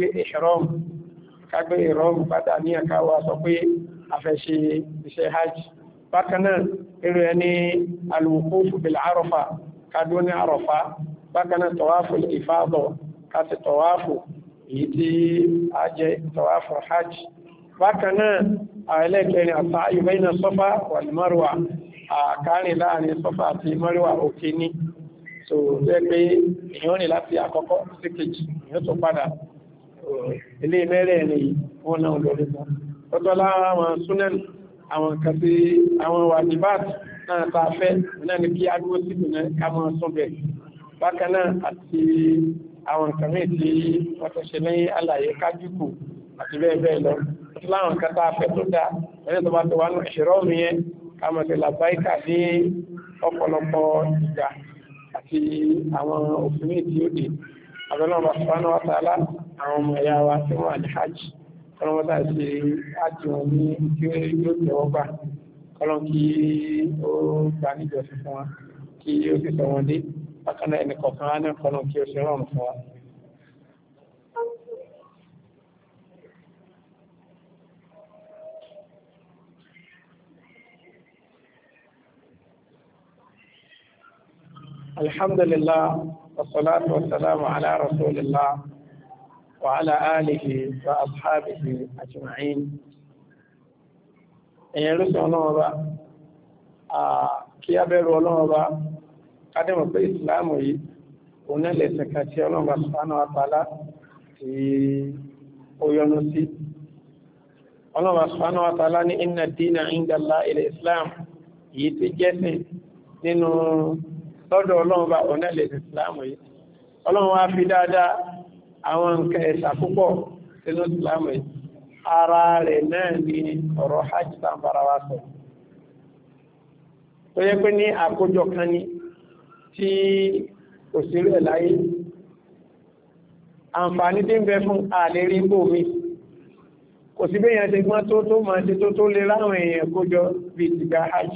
kágbé ìrọ́m padà ní àkáwà sọ pé a fẹ́ ṣe iṣẹ́ hajj bákan náà irú ẹni al-wuqufu bil Arafa kádó ní Arafa bákan náà tawafu al-ifada káti tawafu èyí tí a jẹ́ tawafu hajj bákan náà àìlẹ́kẹrin as-sa'yu bayna Safa wal Marwa àkárin láàrin Safa àti Marwa òkè ní so jẹ́ pé èèyàn ní láti àkọ́kọ́ sí kejì èèyàn tó padà ilé mẹ́rẹ̀ ní wọ́n náà lórí mọ́ ọjọ́ lára àwọn súnẹ́n àwọn kàtí àwọn wàjíbát náà tàà fẹ́ náà ní kí agbó sí ìpínlẹ̀ kámọ́ súnbẹ̀ bákanáà àti àwọn kàmí tí wọ́n tó ṣe ní àlàyé kájúkù àti bẹ́ẹ̀ bẹ́ẹ̀ lọ ọjọ́ láwọn kàtà fẹ́ tó dá ẹni tó bá tó wà ní ìṣẹ̀rọ mi yẹn kámọ́ sí làbáìkà ní ọ̀pọ̀lọpọ̀ ìgbà àti àwọn òfin tí ó dé àbẹ́lọ́wọ́ subhanahu wa ta'ala àwọn ọmọ ẹ̀yà wa tí wọ́n àti hajj kọlọ́mọ́ta ṣe hajj wọn ní tí ó yóò tẹ́wọ́ gbà kọlọ́m kí ó gbà níjọsí fún wa kí ó sì sọ wọn dé bákanáà ẹnì kọ̀ọ̀kan wá náà kọlọ́m kí ó ṣe rọrùn fún wa. Alhamdulillah والصلاة والسلام على رسول الله وعلى آله وأصحابه أجمعين ẹ̀yẹn ló sọ ọlọ́wọ́ bá kí a bẹ̀rù ọlọ́wọ́ bá kádẹ́mọ̀ pé ìsìláàmù yìí òun náà lẹ̀sẹ̀ kan tí ọlọ́wọ́ bá subhanahu wa ta'ala tí ó yọ́nú sí ọlọ́wọ́ bá subhanahu wa ta'ala ní inna ad-dina 'inda Allahi al-Islam yìí tí jẹ́sìn nínú lọ́dọ̀ ọlọ́run bá ọ̀nà ilẹ̀ ìsìláàmù yìí ọlọ́run wá fi dáadáa àwọn nǹkan ẹ̀sà púpọ̀ sínú ìsìláàmù yìí ara rẹ̀ náà ní ọ̀rọ̀ hajj tàbára wá sọ tó yẹ pé ní àkójọ kan ní tí òṣèré ẹ̀ láyé àǹfààní tí ń bẹ fún àlérí bòmí kò sí béèyàn ti gbọ́n tó máa ṣe tó lè láwọn èèyàn kójọ bí ìgbà hajj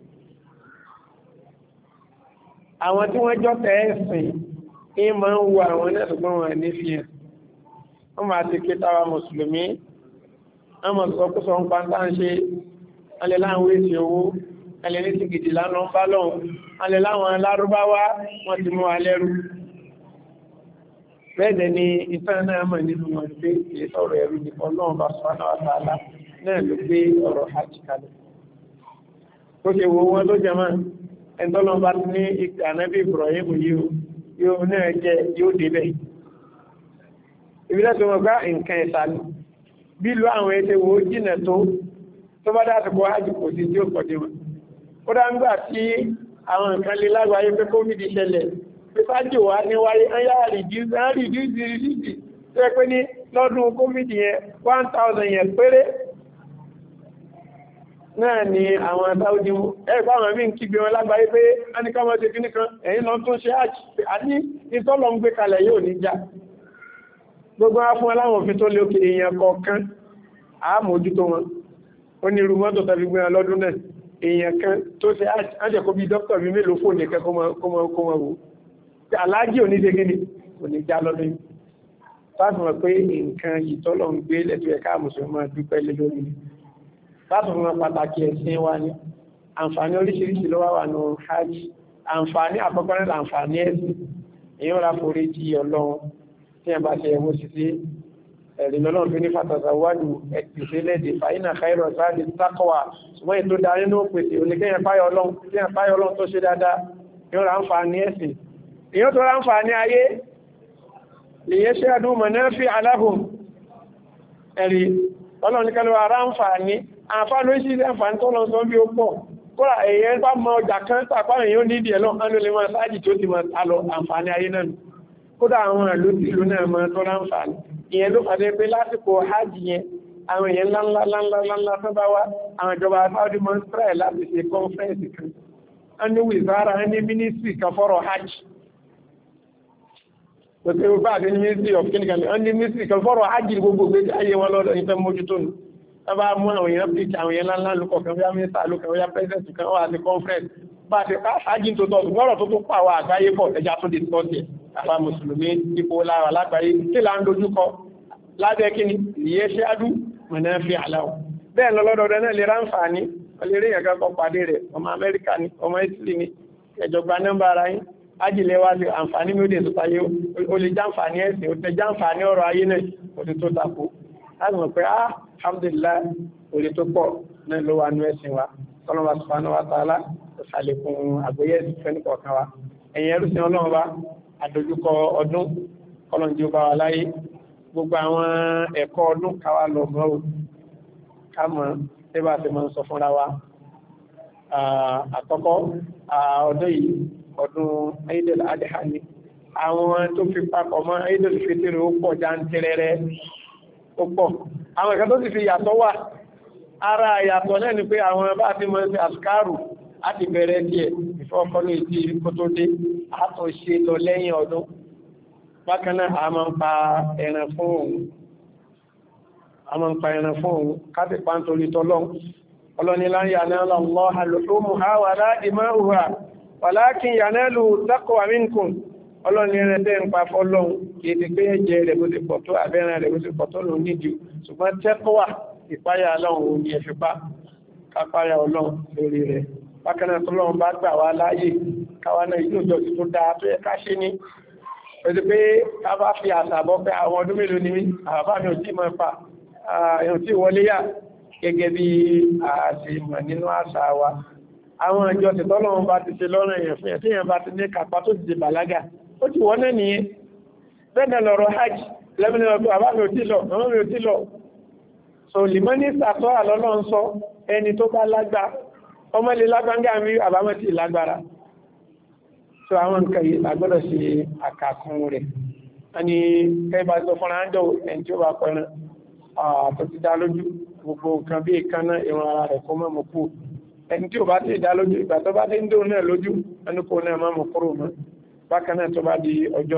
àwọn tí wọ́n jọ tẹ́ẹ̀sìn ní ma ń wo àwọn ẹ̀sùgbọ́n wọn ní fi hàn wọ́n máa ti ké tàwa mùsùlùmí wọ́n mọ̀ sọ́kúsọ ń pàntà ń ṣe alẹ́ láwọn èsì owó alẹ́ ní ti gidi lánà ń bá lọ́hùn alẹ́ láwọn lárúbáwá wọ́n ti mú alẹ́rú bẹ́ẹ̀dẹ̀ ni ìtàn náà mọ̀ nínú wọn pé kìí sọ̀rọ̀ ẹ̀rú nìkan náà bá subhanahu wa ta'ala náà ló gbé ọ̀rọ̀ hajj kalẹ̀ tó ṣe wo wọn ló jẹ máa ẹ̀ntọ́lọ́ bá ti ní ànábì Ibrahim yóò náà jẹ́ yóò débẹ̀ ìbílẹ̀ tó mọ̀ gbá nǹkan ẹ̀sà ni bí ìlú àwọn ètè wo jìnà tó bá dásìkò hajj kò sí tí ó pọ̀dé wọn ó dá ń gbà tí àwọn nǹkan lè lágbàáyé pé kófìdì ṣẹlẹ̀ pé sájò wá ní wáyé ń yá rìdíùsì tó yẹ pé ní lọ́dún kófìdì yẹn 1000 yẹn péré náà ni àwọn àtàwòdí ẹgbẹ́ àwọn mí ń kígbe wọn lágbàáyé pé a ní káwọn ṣe kíní kan ẹ̀yìn lọ tún ṣe hajj a ní ìtọ́lọ ń gbé kalẹ̀ yóò ní já gbogbo wọn fún aláwọ̀ òfin tó lé òkè èèyàn kọ̀ọ̀kan àmójútó wọn ó ní irú mọ́tò tàbí gbé wọn lọ́dún náà èèyàn kan tó ṣe ájẹ̀kó bí dókítà bí mélòó fóònù nìkan kó mọ wò aláàjì ò ní ṣe kíní kò ní já lọ́dún yìí fásitì pé nǹkan ìtọ́lọ̀ ń gbé lẹ́tọ̀ ẹ̀ká mùsùlùmí dúpẹ́ lé lórí fásitì wọn pàtàkì ẹ̀sìn wa ní àǹfààní oríṣiríṣi ló wà ní hajj àǹfààní àkọ́kọ́ ní àǹfààní ẹ̀sìn èyí wọ́n forí jí ọlọ́run tí ẹ bá ṣe ẹ̀wọ́ sí sí ẹ̀rí lọ́lọ́run tó ní fàtàkì wádù ẹ̀pìsẹ́ lẹ́dẹ̀ fàyínà káírọ̀ sáàdì tákọ̀wà ṣùgbọ́n ètò darí ní òpèsè oníkẹ́yàn páyọ̀ ọlọ́run tó ṣe dáadáa yóò ra àǹfààní ẹ̀sìn èyí tó ra àǹfààní ayé lèyẹ́ ṣe àdúmọ̀ náà fi aláhùn ẹ̀rí ọlọ́nikẹ́lú ara àǹfààní àǹfààní oríṣìí àǹfààní tó lọ sọ bí ó pọ̀ kóra èyẹ́ bá mọ ọjà kan tàpá èyàn ní ìdíẹ̀ lọ́n ánú lè máa sáàjì tó ti máa tàlọ àǹfààní ayé náà kódà àwọn ìlú náà máa tó láǹfààní ìyẹn ló fàdé pé lásìkò hajj yẹn àwọn èèyàn ńláńlá tó bá wá àwọn ìjọba Saudi máa ń try láti ṣe conference kan a ní wizara a ní ministry kan fọ́rọ̀ hajj pẹ̀lú ìwé bá ní ministry of clinical and the ministry kan fọ́rọ̀ hajji gbogbo gbé ayé wọn lọ́dọ̀ ìfẹ́ mójútó ní ẹbá mú àwọn èèyàn pìtì àwọn èèyàn ńlá lókọ̀ kan bí i mínísítà lókọ̀ wọ́n yá president kan wà ní conference bá ti ká hajji tó tọ́ gbọ́rọ̀ tó pàwọ́ àgbáyé pọ̀ ẹja tó discuss ẹ̀ àfa mùsùlùmí ipò lára lágbàáyé kí là ń dojúkọ lábẹ́ kí ni ìyẹ́ ṣe adú mọ̀nà fi àláwọ̀ bẹ́ẹ̀ lọ́lọ́dọọdọ náà lè ráǹfààní ọlẹ́rẹ́ yẹn kan kọ́ pàdé rẹ̀ ọmọ Amẹ́ríkà ni ọmọ Italy ni ẹjọba nọ́mbà ara yín ajílẹ̀ wá sí àǹfààní méjì tó tayé o lè jàǹfààní ẹ̀sìn o tẹ jàǹfààní ọrọ̀ ayé náà o ti tó tako láti mọ̀ pé alhamdulillah orí tó pọ̀ náà ló wà ní ẹ̀sìn wa kọ́lọ́wà subhanahu wa ta'ala tó sàlékún àgbóyé ẹ̀sìn kọ̀ọ̀kan wa ẹ̀yìn ẹrú sí ọlọ́run wa àdójúkọ ọdún kọ́lọ́njú bá wa láyé gbogbo àwọn ẹ̀kọ́ ọdún káwa lọ mọ́ o ká mọ̀ tẹ́bà ti máa ń sọ fúnra wa àkọ́kọ́ ọdún yìí ọdún Eidul Adha ni àwọn tó fi papọ̀ mọ́ Eidul Fitr ó pọ̀ jántẹrẹrẹ ó pọ̀ àwọn ìkan tó sì fi yàtọ̀ wà ara yàtọ̀ náà ni pé àwọn bá ti mọ́ sí àsìkárù láti bẹ̀rẹ̀ díẹ̀ ìfọ́kọ́lù ìdí kó tó dé àtọ̀ ṣe lọ lẹ́yìn ọdún bákan náà a máa ń pa ẹran fún òun káti pa ń torí tọ́lọ́n ọlọ́ni lan yanala Allaha luhumuha wala dima'uha walakin yanalu taqwa minkum ọlọ́ni ẹran tẹ́ ń pa fọ́lọ́n kìí ti pé ẹjẹ́ rẹ̀ bó ti pọ̀ tó abẹ́ran rẹ̀ bó ti pọ̀ tó lò nídìí ṣùgbọ́n taqwa ìpáyà ọlọ́run ò ní ẹ̀fipá kápáyà ọlọ́run lórí rẹ̀ bákan náà tọ́lọ́run bá gbà wá láàyè káwa náà ìlú ìjọ tó dáa tó yẹ ká ṣe ní pẹ̀lú pé ká bá fi àtàbọ̀ pé àwọn ọdún mélòó ni mí àbá mi ò tí mọ́ pa èèyàn tí wọlé yà gẹ́gẹ́ bí àṣìmọ̀ nínú àṣà wa àwọn ìjọ tí tọ́lọ́run bá ti ṣe lọ́rùn èèyàn fún ẹ̀tí èèyàn bá ti ní kápá tó ti bàlágà ó ti wọ́n náà nìyẹn bẹ́ẹ̀ lọ́rọ̀ hajj lẹ́mìnà ọdún àbá mi ò tí lọ ọmọ mi ò tí lọ so lìmọ́ ní sàtọ́ àlọ́lọ́run sọ ẹni tó bá lágbá ọmọ ilé lágbáńgá mi àbámọ́ ti lágbára so àwọn nǹkan yìí agbọ́dọ̀ ṣe àkàkùn rẹ̀ ẹni kẹba sọ fọ́nà ájọ́ ẹni tí ó bá pẹ̀rẹ̀ tó ti dá lójú gbogbo nǹkan bí ìkaná ìran ara rẹ̀ kó mọ́ kú ẹni tí ó bá ti dá lójú ìgbà tó bá ti ń dóun náà lójú ẹni kó náà mọ́ kúrò mọ́ bákan náà tó bá di ọjọ́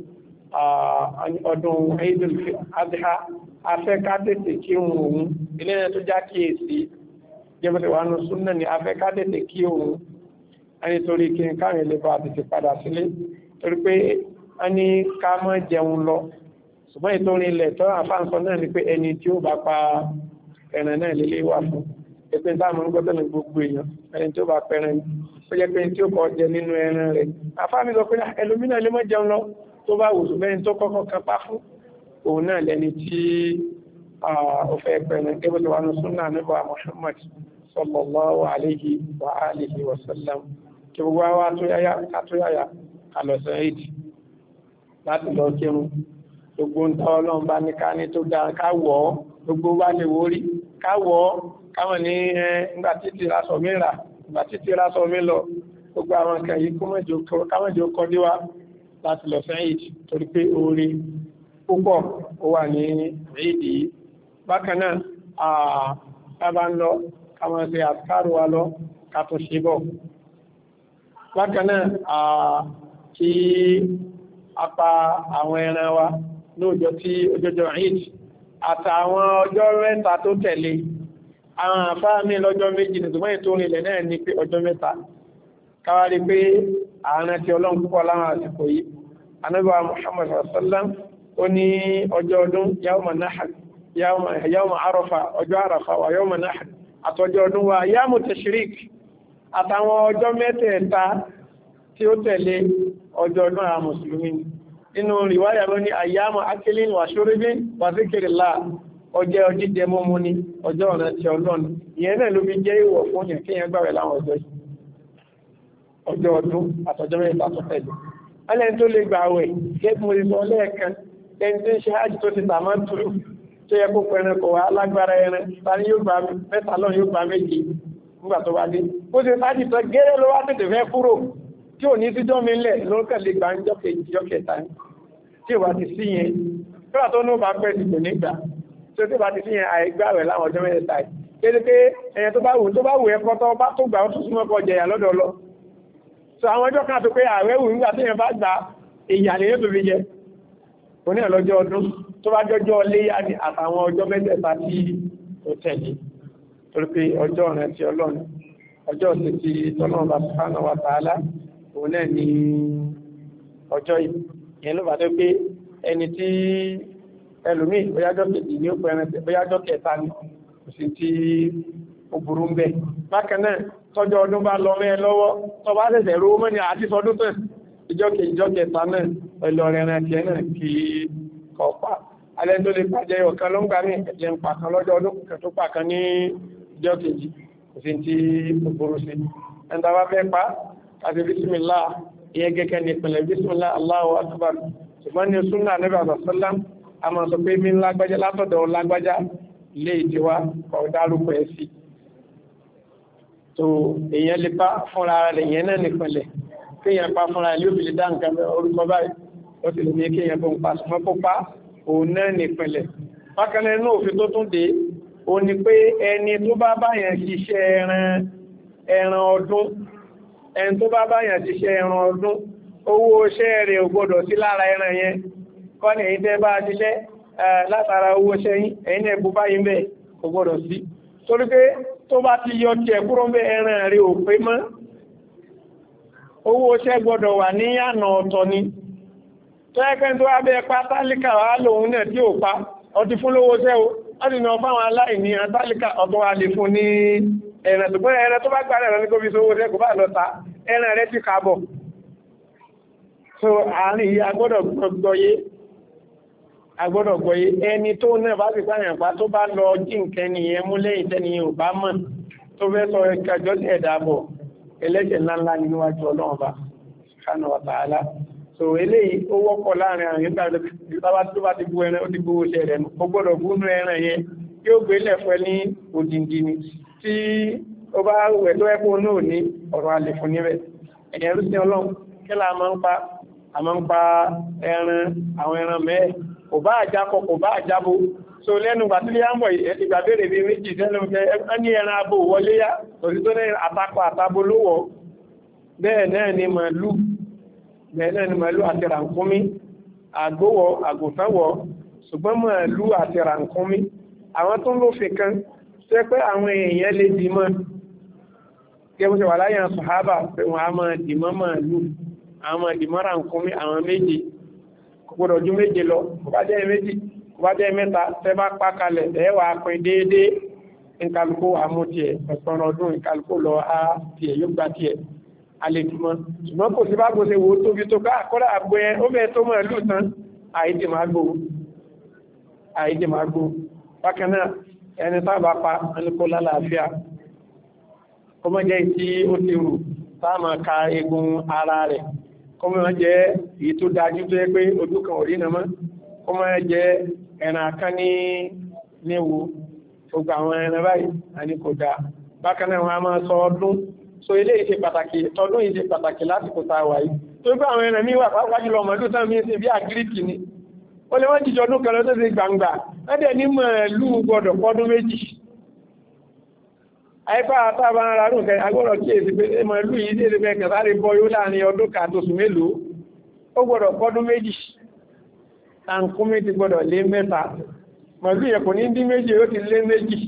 ọdún Eidul Adha afẹ́ ká tètè kí òun ilé náà tó já kíyèsí jẹ́bẹ̀tẹ̀ wà nù súnnà ní afẹ́ ká tètè kí òun ẹni torí kí n káàrin ilé bá ti padà sílé torí pé a ní ká mọ́ jẹun lọ ṣùgbọ́n ìtorí ilẹ̀ tó àfáǹsọ náà ni pé ẹni tí ó bá pa ẹran náà lélé wà fún ẹgbẹ́ táàmù ń gbọ́dọ̀ ní gbogbo èèyàn ẹni tí ó bá pẹran ó jẹ́ pé tí ó kọ́ jẹ nínú ẹran rẹ̀ àfáàmì sọ pé ẹlòmínà lè mọ́ jẹun lọ tó bá wù ṣùgbọ́n ẹni tó kọ́kọ́ kan pa fún òun náà lẹni tí ó fẹ́ pẹran gẹ́gẹ́ tó wà ní súnnà nípa Muhammad sallallahu alayhi wa alihi wa sallam kí gbogbo wa tó yáyà kàlọ̀sán èdè láti lọ kírun gbogbo ń tọ́ ọlọ́run bá ní ká ní tó dáa káwọ̀ gbogbo bá lè wórí káwọ̀ káwọn ní ìgbà títí rásọ mi rà ìgbà títí rásọ mi lọ gbogbo àwọn nǹkan yìí kámọ́jọ kọdíwá láti lọ sẹ́yìn torí pé oore púpọ̀ ó wà ní ìdí bákan náà bá ń lọ káwọn ṣe àkárò wa lọ ká tó ṣe bọ̀ bákan náà kí apá àwọn ẹran wa lóòjọ́ tí ojọ́jọ́ Eid àtàwọn ọjọ́ mẹ́ta tó tẹ̀lé àwọn àfáà mi lọ́jọ́ méjì ní ṣùgbọ́n ètò ìrìnlẹ̀ náà ní pé ọjọ́ mẹ́ta káwárí pé àárín tí ọlọ́run púpọ̀ láwọn àsìkò yìí Ànábì wa Muhammad sallam ó ní ọjọ́ ọdún yawma nahar yawma Arafa ọjọ́ Arafa wa yawma nahar àtọjọ́ ọdún wa yawmu tashrik àtàwọn ọjọ́ mẹ́tẹ̀ẹ̀ta tí ó tẹ̀lé ọjọ́ ọdún àwọn mùsùlùmí nínú ríwáyà ló ní àyàmù akílín wà ṣóríbí wà síkìrìlá ọjọ́ jíjẹ mọ́mú ní ọjọ́ ọ̀nà tí ọlọ́run ìyẹn náà ló fi jẹ́ ìwọ̀ fún yẹn kí yẹn gbàwẹ̀ láwọn ọjọ́ ọdún àtọjọ́ mẹ́ta tó tẹ̀lé ẹlẹ́ni tó lè gbàwẹ̀ gẹ́gùn ìsọ lẹ́ẹ̀kan ẹni tí ń ṣe hajj tó ti tàmá turu tó yẹ kó pẹ̀rẹ̀ kọ̀ wá alágbára ẹran tani yóò gba mẹ́ta lọ́n yóò gba méjì nígbà tó bá dé ó ti sáájì tó gẹ́rẹ́ ló wá tètè fẹ́ kúrò tí ò ní síjọ́ mi lẹ̀ ló kẹ̀lé gba ń jọ́ kẹta tí ò bá ti sí yẹn tó bá tó ní ó bá pẹ́ ti kò ní gbà tó tí ò bá ti sí yẹn àìgbàwẹ̀ láwọn ọjọ́ mẹ́ta yìí kéde pé ẹ̀yẹn tó bá wù ẹ̀kọ́ tó bá tó gbà ó tún súnmọ́ kọ jẹ̀yà lọ́dọ̀ lọ so àwọn ọjọ́ kan tó pé ààwẹ̀ wù nígbà tí yẹn bá gba ìyà lè yóò tó fi jẹ oní ọlọ́jọ́ ọdún tó bá jọjọ́ léyà ní àtàwọn ọjọ́ mẹ́tẹ̀ẹ̀ta tí ó tẹ̀lé torí pé ọjọ́ ọ̀rẹ́ ti ọlọ́run ọjọ́ ti ti tọ́lọ́run bá subhanahu wa ta'ala òun náà ní ọjọ́ yìí ìyẹn ló bá tó pé ẹni tí ẹlòmíì bóyájọ́ kejì ní ó pẹ̀rẹ̀ bóyájọ́ kẹta ní kò sí tí ó burú ń bẹ̀ bákan náà tọ́jọ́ ọdún bá lọ mẹ́ lọ́wọ́ tó bá ṣẹ̀ṣẹ̀ rówó mọ́ ní àti sọdún tán ìjọ́ kejì ìjọ́ kẹta náà pẹ̀lú ọ̀rẹ́rẹ́ tiẹ̀ náà kí kọ̀ọ̀pá alẹ́ tó lè pàjẹ́ ọ̀kan ló ń gbà ní ẹ̀jẹ̀ ń pàkan lọ́jọ́ ọdún kan tó pàkan ní ìjọ́ kejì kò sí tí ó burú sí ẹ̀ńtà bá fẹ́ pa àti bísímìlá ìyẹn gẹ́gẹ́ ní ìpìlẹ̀ bísímìlá Allahu akbar ṣùgbọ́n ní súnà Ànábì àbàsọ́lá a máa sọ pé mi lágbájá látọ̀dọ̀ lágbájá ilé ìdíwá kọ̀ dárúkọ ẹ̀ sí so èèyàn lè pa fúnra rẹ̀ ìyẹn náà nípìnlẹ̀ kéèyàn pa fúnra rẹ̀ yóò fi lè dá nǹkan orúkọ báyìí ó sì lè ní kéèyàn tó ń pa ṣùgbọ́n kó pa òun náà nípìnlẹ̀ bákan náà inú òfin tó tún dé ó ní pé ẹni tó bá báyàn ṣiṣẹ́ ẹran ọdún ẹni tó bá báyàn ṣiṣẹ́ ẹran ọdún owó iṣẹ́ rẹ̀ ò gbọdọ̀ sí lára ẹran yẹn kọ́ ní èyí tẹ́ bá ṣiṣẹ́ látara owó iṣẹ́ yín ẹ̀yin náà bú báyìí bẹ́ẹ̀ kò gbọdọ̀ sí torí pé tó bá ti yọ tiẹ̀ kúrò ń bẹ́ ẹran rẹ̀ ò pé mọ́ owó iṣẹ́ gbọdọ̀ wà ní àná ọ̀tọ̀ ni tó ẹ́kẹ́ tó wá bẹ́ pa tálíkà wá lòun náà tí ò pa ọtí fún lówó iṣẹ́ o wọ́n ti nà fáwọn aláìní tálíkà ọ̀tọ̀ wà lè fún ní ẹran tó gbọ́dọ̀ ẹran tó bá gbára ẹran ní kó fi sówó iṣẹ́ kò bá lọ ta ẹran rẹ̀ ti kàbọ̀ so àárín yìí agbọ́dọ̀ gbọ́yé ẹni tó náà bá ti pààyàn pa tó bá lọ jí nǹkan nìyẹn mú lẹ́yìn tẹ́niyàn ò bá mọ̀ tó fẹ́ sọ ẹjọ́ sí ẹ̀dàbọ̀ ẹlẹ́ṣẹ̀ ńláńlá níwájú Ọlọ́run bá subhanahu wa ta'ala so eléyìí ó wọ́pọ̀ láàrin àwọn ìgbà tó bá ti bú ẹran ó ti gbówó ṣe rẹ̀ ó gbọ́dọ̀ búnú ẹran yẹn tí ó gbé lẹ̀fẹ́ ní òdìndì ni tí ó bá wẹ̀ tó ẹkùn náà ní ọ̀rọ̀ alẹ́ fún níbẹ̀ ẹ̀yẹn rú sí Ọlọ́run kí la máa ń pa ẹran àwọn ẹran mẹ́ẹ̀ kò bá àjákọ̀ kò bá àjábò so lẹ́nu gbàtílé àmọ̀ ìgbàbèrè bí méjì tẹ́lẹ̀ ní ẹran abò wọlé yá torí tó ní àtakọ̀ àtabo lówọ̀ bẹ́ẹ̀ náà ni màálù àti ràǹkúnmí àgbówọ̀ àgùntánwọ̀ ṣùgbọ́n màálù àti ràǹkúnmí àwọn tó ń lò fi kan tẹ́ pé àwọn èèyàn lè dìmọ́ gẹ́gẹ́ wà láyé sàhábà pé wọ́n á máa dìmọ́ màálù àwọn máa dìmọ́ ràǹkúnmí àwọn méjì gbọ́dọ̀ ju méje lọ kò bá jẹ́ méjì kò bá jẹ́ mẹ́ta tẹ́ bá pákalẹ̀ ẹ̀wà pín déédé ìkàlùkù àmútiẹ̀ ẹ̀sọ̀rọ̀ ọdún ìkàlùkù lọ á tiẹ̀ yóò gbá tiẹ̀ alẹ́kùnmọ́ ṣùgbọ́n kò sí bá gbọ́ sí wo tóbi tó ká kọ́lá àgbẹ̀ ó bẹ́ẹ̀ tó mọ̀ lù tán àìdè máa gbó bákan náà ẹni sábà pa ẹnikó lálàáfíà kó mọ́ jẹ́ tí ó ti rù sáàmà ka egun ara rẹ̀ kọmọ jẹ́ èyí tó dájú tó yẹ pé ojú kan orí nàmọ́ kó máa jẹ ẹran kan níwu gbogbo àwọn ẹran báyìí àní kò dáa. Bákan náà wọn a máa sọ ọdún, so ilé ìṣe pàtàkì tọdún ìṣe pàtàkì lásìkò tá a wà yìí tó gbé àwọn ẹran mi wà pàápàá jùlọ ọmọdún sáà mi ṣe bí àgíríkì ni ó lè wọ́n jíjọ ọdún kan lọ tó ṣe gbangba lọ́dẹ̀ ní màálù gbọdọ̀ pọ́dún méjì. Àìpá àtàbà ara rùn kẹ agbọ́dọ̀ kí èsì pé màálù yìí dé lè fẹ́ kẹsàrí bọ yóò láàrin ọdún kan àtòsù mélòó ó gbọdọ̀ pọ́dún méjì. Tàǹkúmí ti gbọdọ̀ lé mẹ́ta màálù yẹ kò ní dín méjì ó ti lé méjì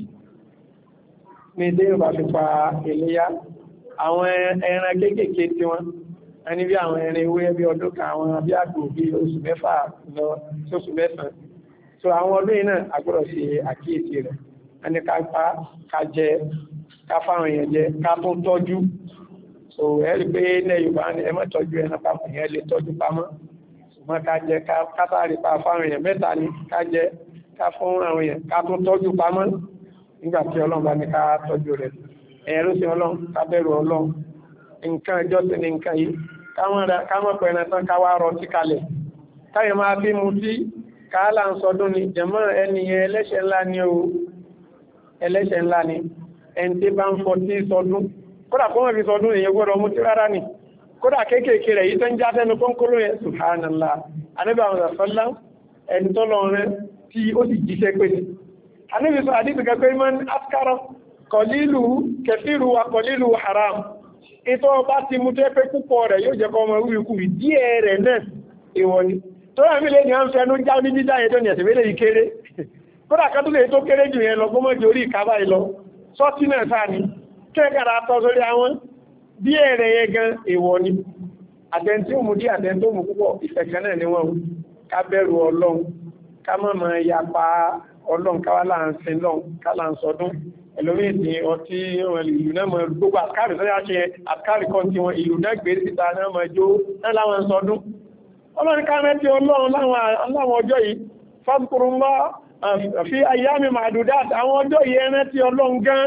ní ilé ìwà fi pa ìléyá. Àwọn ẹran kéékèèké tí wọ́n ẹni bí àwọn ẹran ewé bí ọdún kan àwọn bí àgbò bí oṣù mẹ́fà lọ sóṣù mẹ́sàn-án. So àwọn ọdún yìí náà agbọ́dọ̀ ṣe àkíyèsí rẹ̀ ẹni ká pa ká jẹ ká fáwọn èèyàn jẹ ká tún tọ́jú. So ẹ̀rí pé ilẹ̀ Yorùbá ni ẹ má tọ́jú ẹran papọ̀ yẹn lè tọ́jú pamọ́ ṣùgbọ́n ká jẹ ká sáré pa fáwọn èèyàn mẹ́ta ni ká jẹ ká fún àwọn èèyàn ká tún tọ́jú pamọ́ nígbà tí Ọlọ́run bá ní ká tọ́jú rẹ̀. Ẹ̀rú sí Ọlọ́run ká bẹ̀rù Ọlọ́run nǹkan ẹjọ́ sí ni nǹkan yìí káwọn pẹ̀rẹ̀ tán káwà rọ sí kalẹ̀ káyẹ máa bí mú tí káàlà ń sọdún ni jẹmọ́ ẹniyàn ẹlẹ́ṣẹ̀ ńlá ni o ẹlẹ́ṣẹ̀ ńlá ni ẹni tí bá ń fọ tí sọdún kódà kó wọ́n fi sọdún èyàn gbọ́dọ̀ mú tí rárá ni kódà kéékèèké rẹ̀ yìí tó ń já sẹ́nu kọ́ńkọ́ló yẹn subhanallah anábì àwọn ọ̀sọ́lá ẹni tó lọ rẹ tí ó sì jíṣẹ́ pé ni anábì sọ àdìsí kẹ́kẹ́ man askara kọ̀lílù kẹfìrù wa kọ̀lílù haram ìtọ́ bá ti mú tẹ́ pé púpọ̀ rẹ̀ yóò jẹ́ kọ́ ọmọ ìwúrikú díẹ̀ rẹ̀ náà ìwọ̀n ni tó rẹ̀ mílẹ̀ ní à ń fẹ́nu já ní jíjá yẹn tó ní ẹ̀sẹ̀ mẹ́lẹ̀ yìí kéré kódà kan tó lè tó kéré jù yẹn lọ gbọ́mọ̀jì orí ìkábà ìlọ sọ́tí náà sáà ni kẹ́kàrà tọ́ sórí àwọn díẹ̀ rẹ̀ yẹn gan ìwọ̀n ni àtẹ̀ntí òmù dí àtẹ̀ntí òmù púpọ̀ ìfẹ̀kẹ́ náà ni wọ́n ká bẹ̀rù Ọlọ́run ká má máa yapa Ọlọ́run káwá láǹsìn lọ́n ká láǹsọdún ẹlòmí ní ọtí ìlú náà mọ̀ gbogbo àkárì tó yá ṣe àkárì kan tí wọn ìlú náà gbé síta náà mọ̀ jó náà láwọn sọdún. Ọlọ́run ká mẹ́ tí Ọlọ́run láwọn ọjọ́ yìí fásitìrúnlọ́ fi ayyámi ma'dudat àwọn ọjọ́ yìí ẹrẹ́ tí Ọlọ́run gan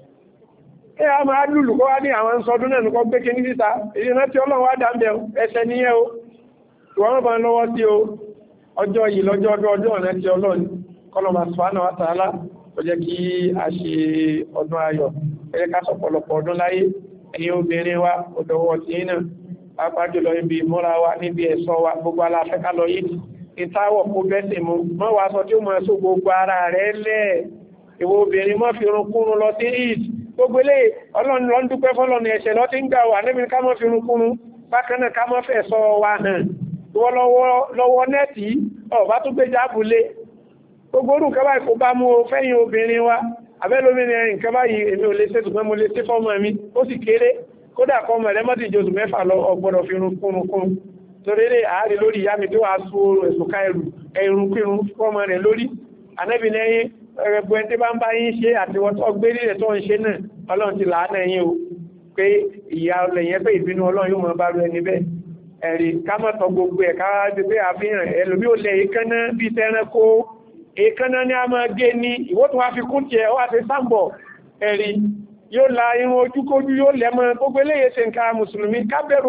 ẹ a máa lùlù kọ́ wá ní àwọn sọdún náà nìkan gbé kíní síta ìrìnà tí Ọlọ́run wá dáńbẹ̀ ẹsẹ̀ níyẹ́ o ìwọ̀n bá lọ́wọ́ sí o ọjọ́ yìí lọ́jọ́ ọdún ọ̀nà tí Ọlọ́run kọlọ̀mà subhanahu wa ta'ala ó jẹ́ kí a ṣe ọdún ayọ̀ ẹ̀yẹ ká sọ̀pọ̀lọpọ̀ ọdún láyé ẹ̀yin obìnrin wa òdòwò tí náà pàápàá jùlọ ibi ìmúra wa níbi ẹ̀ṣọ́ wa gbogbo aláfẹ́ ká lọ yìí ìtawọ̀ kó bẹ́sẹ̀ mú mọ́ wá sọ tí ó mọ̀ ẹ̀ṣọ́ gbogbo ara rẹ̀ lẹ̀ ìwọ obìnrin mọ́ fi runkúrun lọ sí ìd gbogbo ilé Ọlọ́run lọ ń dúpẹ́ fọ́lọ́run ẹ̀ṣẹ̀ lọ ti ń gbà wà níbi ká mọ́ fi runkúrun bákan náà ká mọ́ fẹ́ sọ wa hàn lọ́wọ́ nẹ́ẹ̀tì ọ̀bá tó gbé jábùlé gbogbo orú nǹkan báyìí kò bá mú o fẹ́yìn obìnrin wa abẹ́lómìnrin nǹkan báyìí èmi ò lè ṣe ṣùgbọ́n mo lè ṣe fọ́mọ mi ó sì kéré kódà kọ́ ọmọ ẹ̀lẹ́mọ́tì ìjọsù mẹ́fà lọ ọgbọ́dọ̀ fi kúrun torí rẹ̀ àárí lórí ìyá mi tó wà sú ẹ̀sùn ká ẹrù kírun fọ́mọ rẹ̀ lórí Ànábì lẹ́yìn ẹgbẹ́ tí bá ń bá yín ṣe àtiwọ́tọ́ gbé nílẹ̀ tó ń ṣe náà Ọlọ́run ti làánà yín o pé ìyá lẹ́yìn pé ìbínú Ọlọ́run yóò mọ bá rú ẹni bẹ́ẹ̀ ẹ̀rí ká mọ̀ tọ́ gbogbo ẹ̀ ká bí pé àfihàn ẹlòmí ò lẹ̀ ìkànnà bí tẹ́ranko èékánná ní a máa gé ní ìwó tó wá fi kún tí ẹ wá fi sáàbọ̀ ẹ̀rí yóò la irun ojúkójú yóò lẹ́mọ́ gbogbo eléyè ṣe nǹkan mùsùlùmí ká bẹ̀rù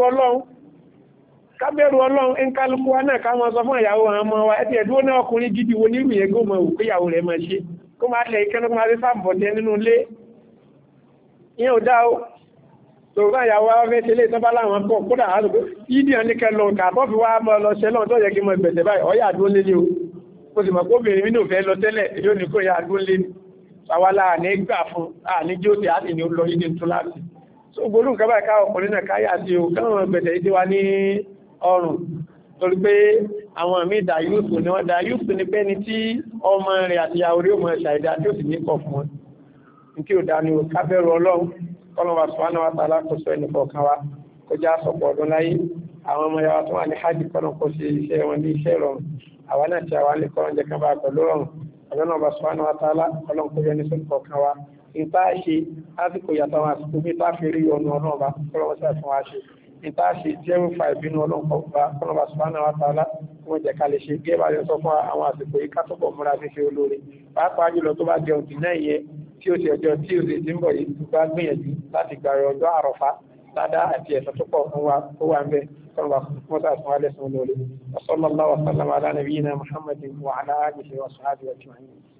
Ọlọ́run ń kálukú wa náà ká mọ́ sọ fún ìyàwó àwọn ọmọ wa ẹ̀tì ẹ̀dúró náà ọkùnrin gidi wo nírù yẹn gómọ̀ òkú ìyàwó rẹ̀ máa ṣe kó máa lẹ̀ ìkẹ́nà kó máa fi sáàbọ̀ tẹ nínú ilé ìyẹn ò dá o tó bá ìyàwó wa fẹ́ tẹ́lẹ̀ tán bá láwọn pọ̀ kódà á lò pé yídì hàn ní kẹlọ kàbọ́ fi wá mọ́ lọ ṣẹlọ́n tó yẹ kí mọ́ ìgbẹ̀tẹ̀ báyìí ọyà àdúró lé ní o ó sì mọ̀ kóbìnrin nínú fẹ́ lọ tẹ́lẹ̀ yóò ní kó yà àdúró lé ní àwálà ní gbà fún àní jí ó ti àti ní ó lọ yídì tó láti so gbórú nǹkan báyìí káwọn ọkùnrin náà káyà sí o káwọn ìgbẹ̀tẹ̀ yìí wá ní ọrùn torí pé àwọn àmì dàyúùsù ni wọ́n dàyúùsù ni pé ní tí ọmọ rẹ̀ àti ìyàwó rí ọmọ ṣàìdá tí ó sì ní kọ̀ fún wọn ní kí ò dání o kábẹ́rù Ọlọ́run kọ́lọ́wà sọ́nà wa tààlà kò sọ ẹnì kọ̀ọ̀kan wa kó já sọ̀pọ̀ ọdún láyé àwọn ọmọ yàwá tó wà ní hajj kọ́nà kó ṣe iṣẹ́ wọn ní iṣẹ́ rọrùn àwa náà ti àwa lè kọ́nà jẹ́ kan bá pẹ̀lú rọrùn ọ̀dọ́ náà bá sọ́nà wa tààlà kọ́nà kó yẹ ní sọ́nà kọ̀ọ̀kan wa ìta ṣe lásìkò yàtọ̀ àwọn àsìkò bí tá fi rí ọ̀nà ọlọ́run bá kọ́lọ́wọ́ sí àfihàn wa ṣe ìta ṣe jẹ́ ń fa ìbínú ọlọ́run kọ́nà bá sọ́nà wa tààlà wọ́n jẹ́ ká lè ṣe gé bá yẹn sọ fún àwọn àsìkò yìí ká tó bọ̀ múra fífi olóore pàápàá jùlọ tó bá jẹun dì náà yẹ tí ó ti ọjọ́ tí ó ti ń bọ̀ yìí tó bá gbìyànjú láti gbàrẹ̀ ọjọ́ àrọ̀fá ládá àti ẹ̀sọ́ tó pọ̀ fún wa tó wà ń bẹ́ kọ́nà mọ́sá fún wa lẹ́sùn lórí wa sallallahu wa sallama ala nabiyyina muhammadin wa ala alihi wa sahbihi ajma'in.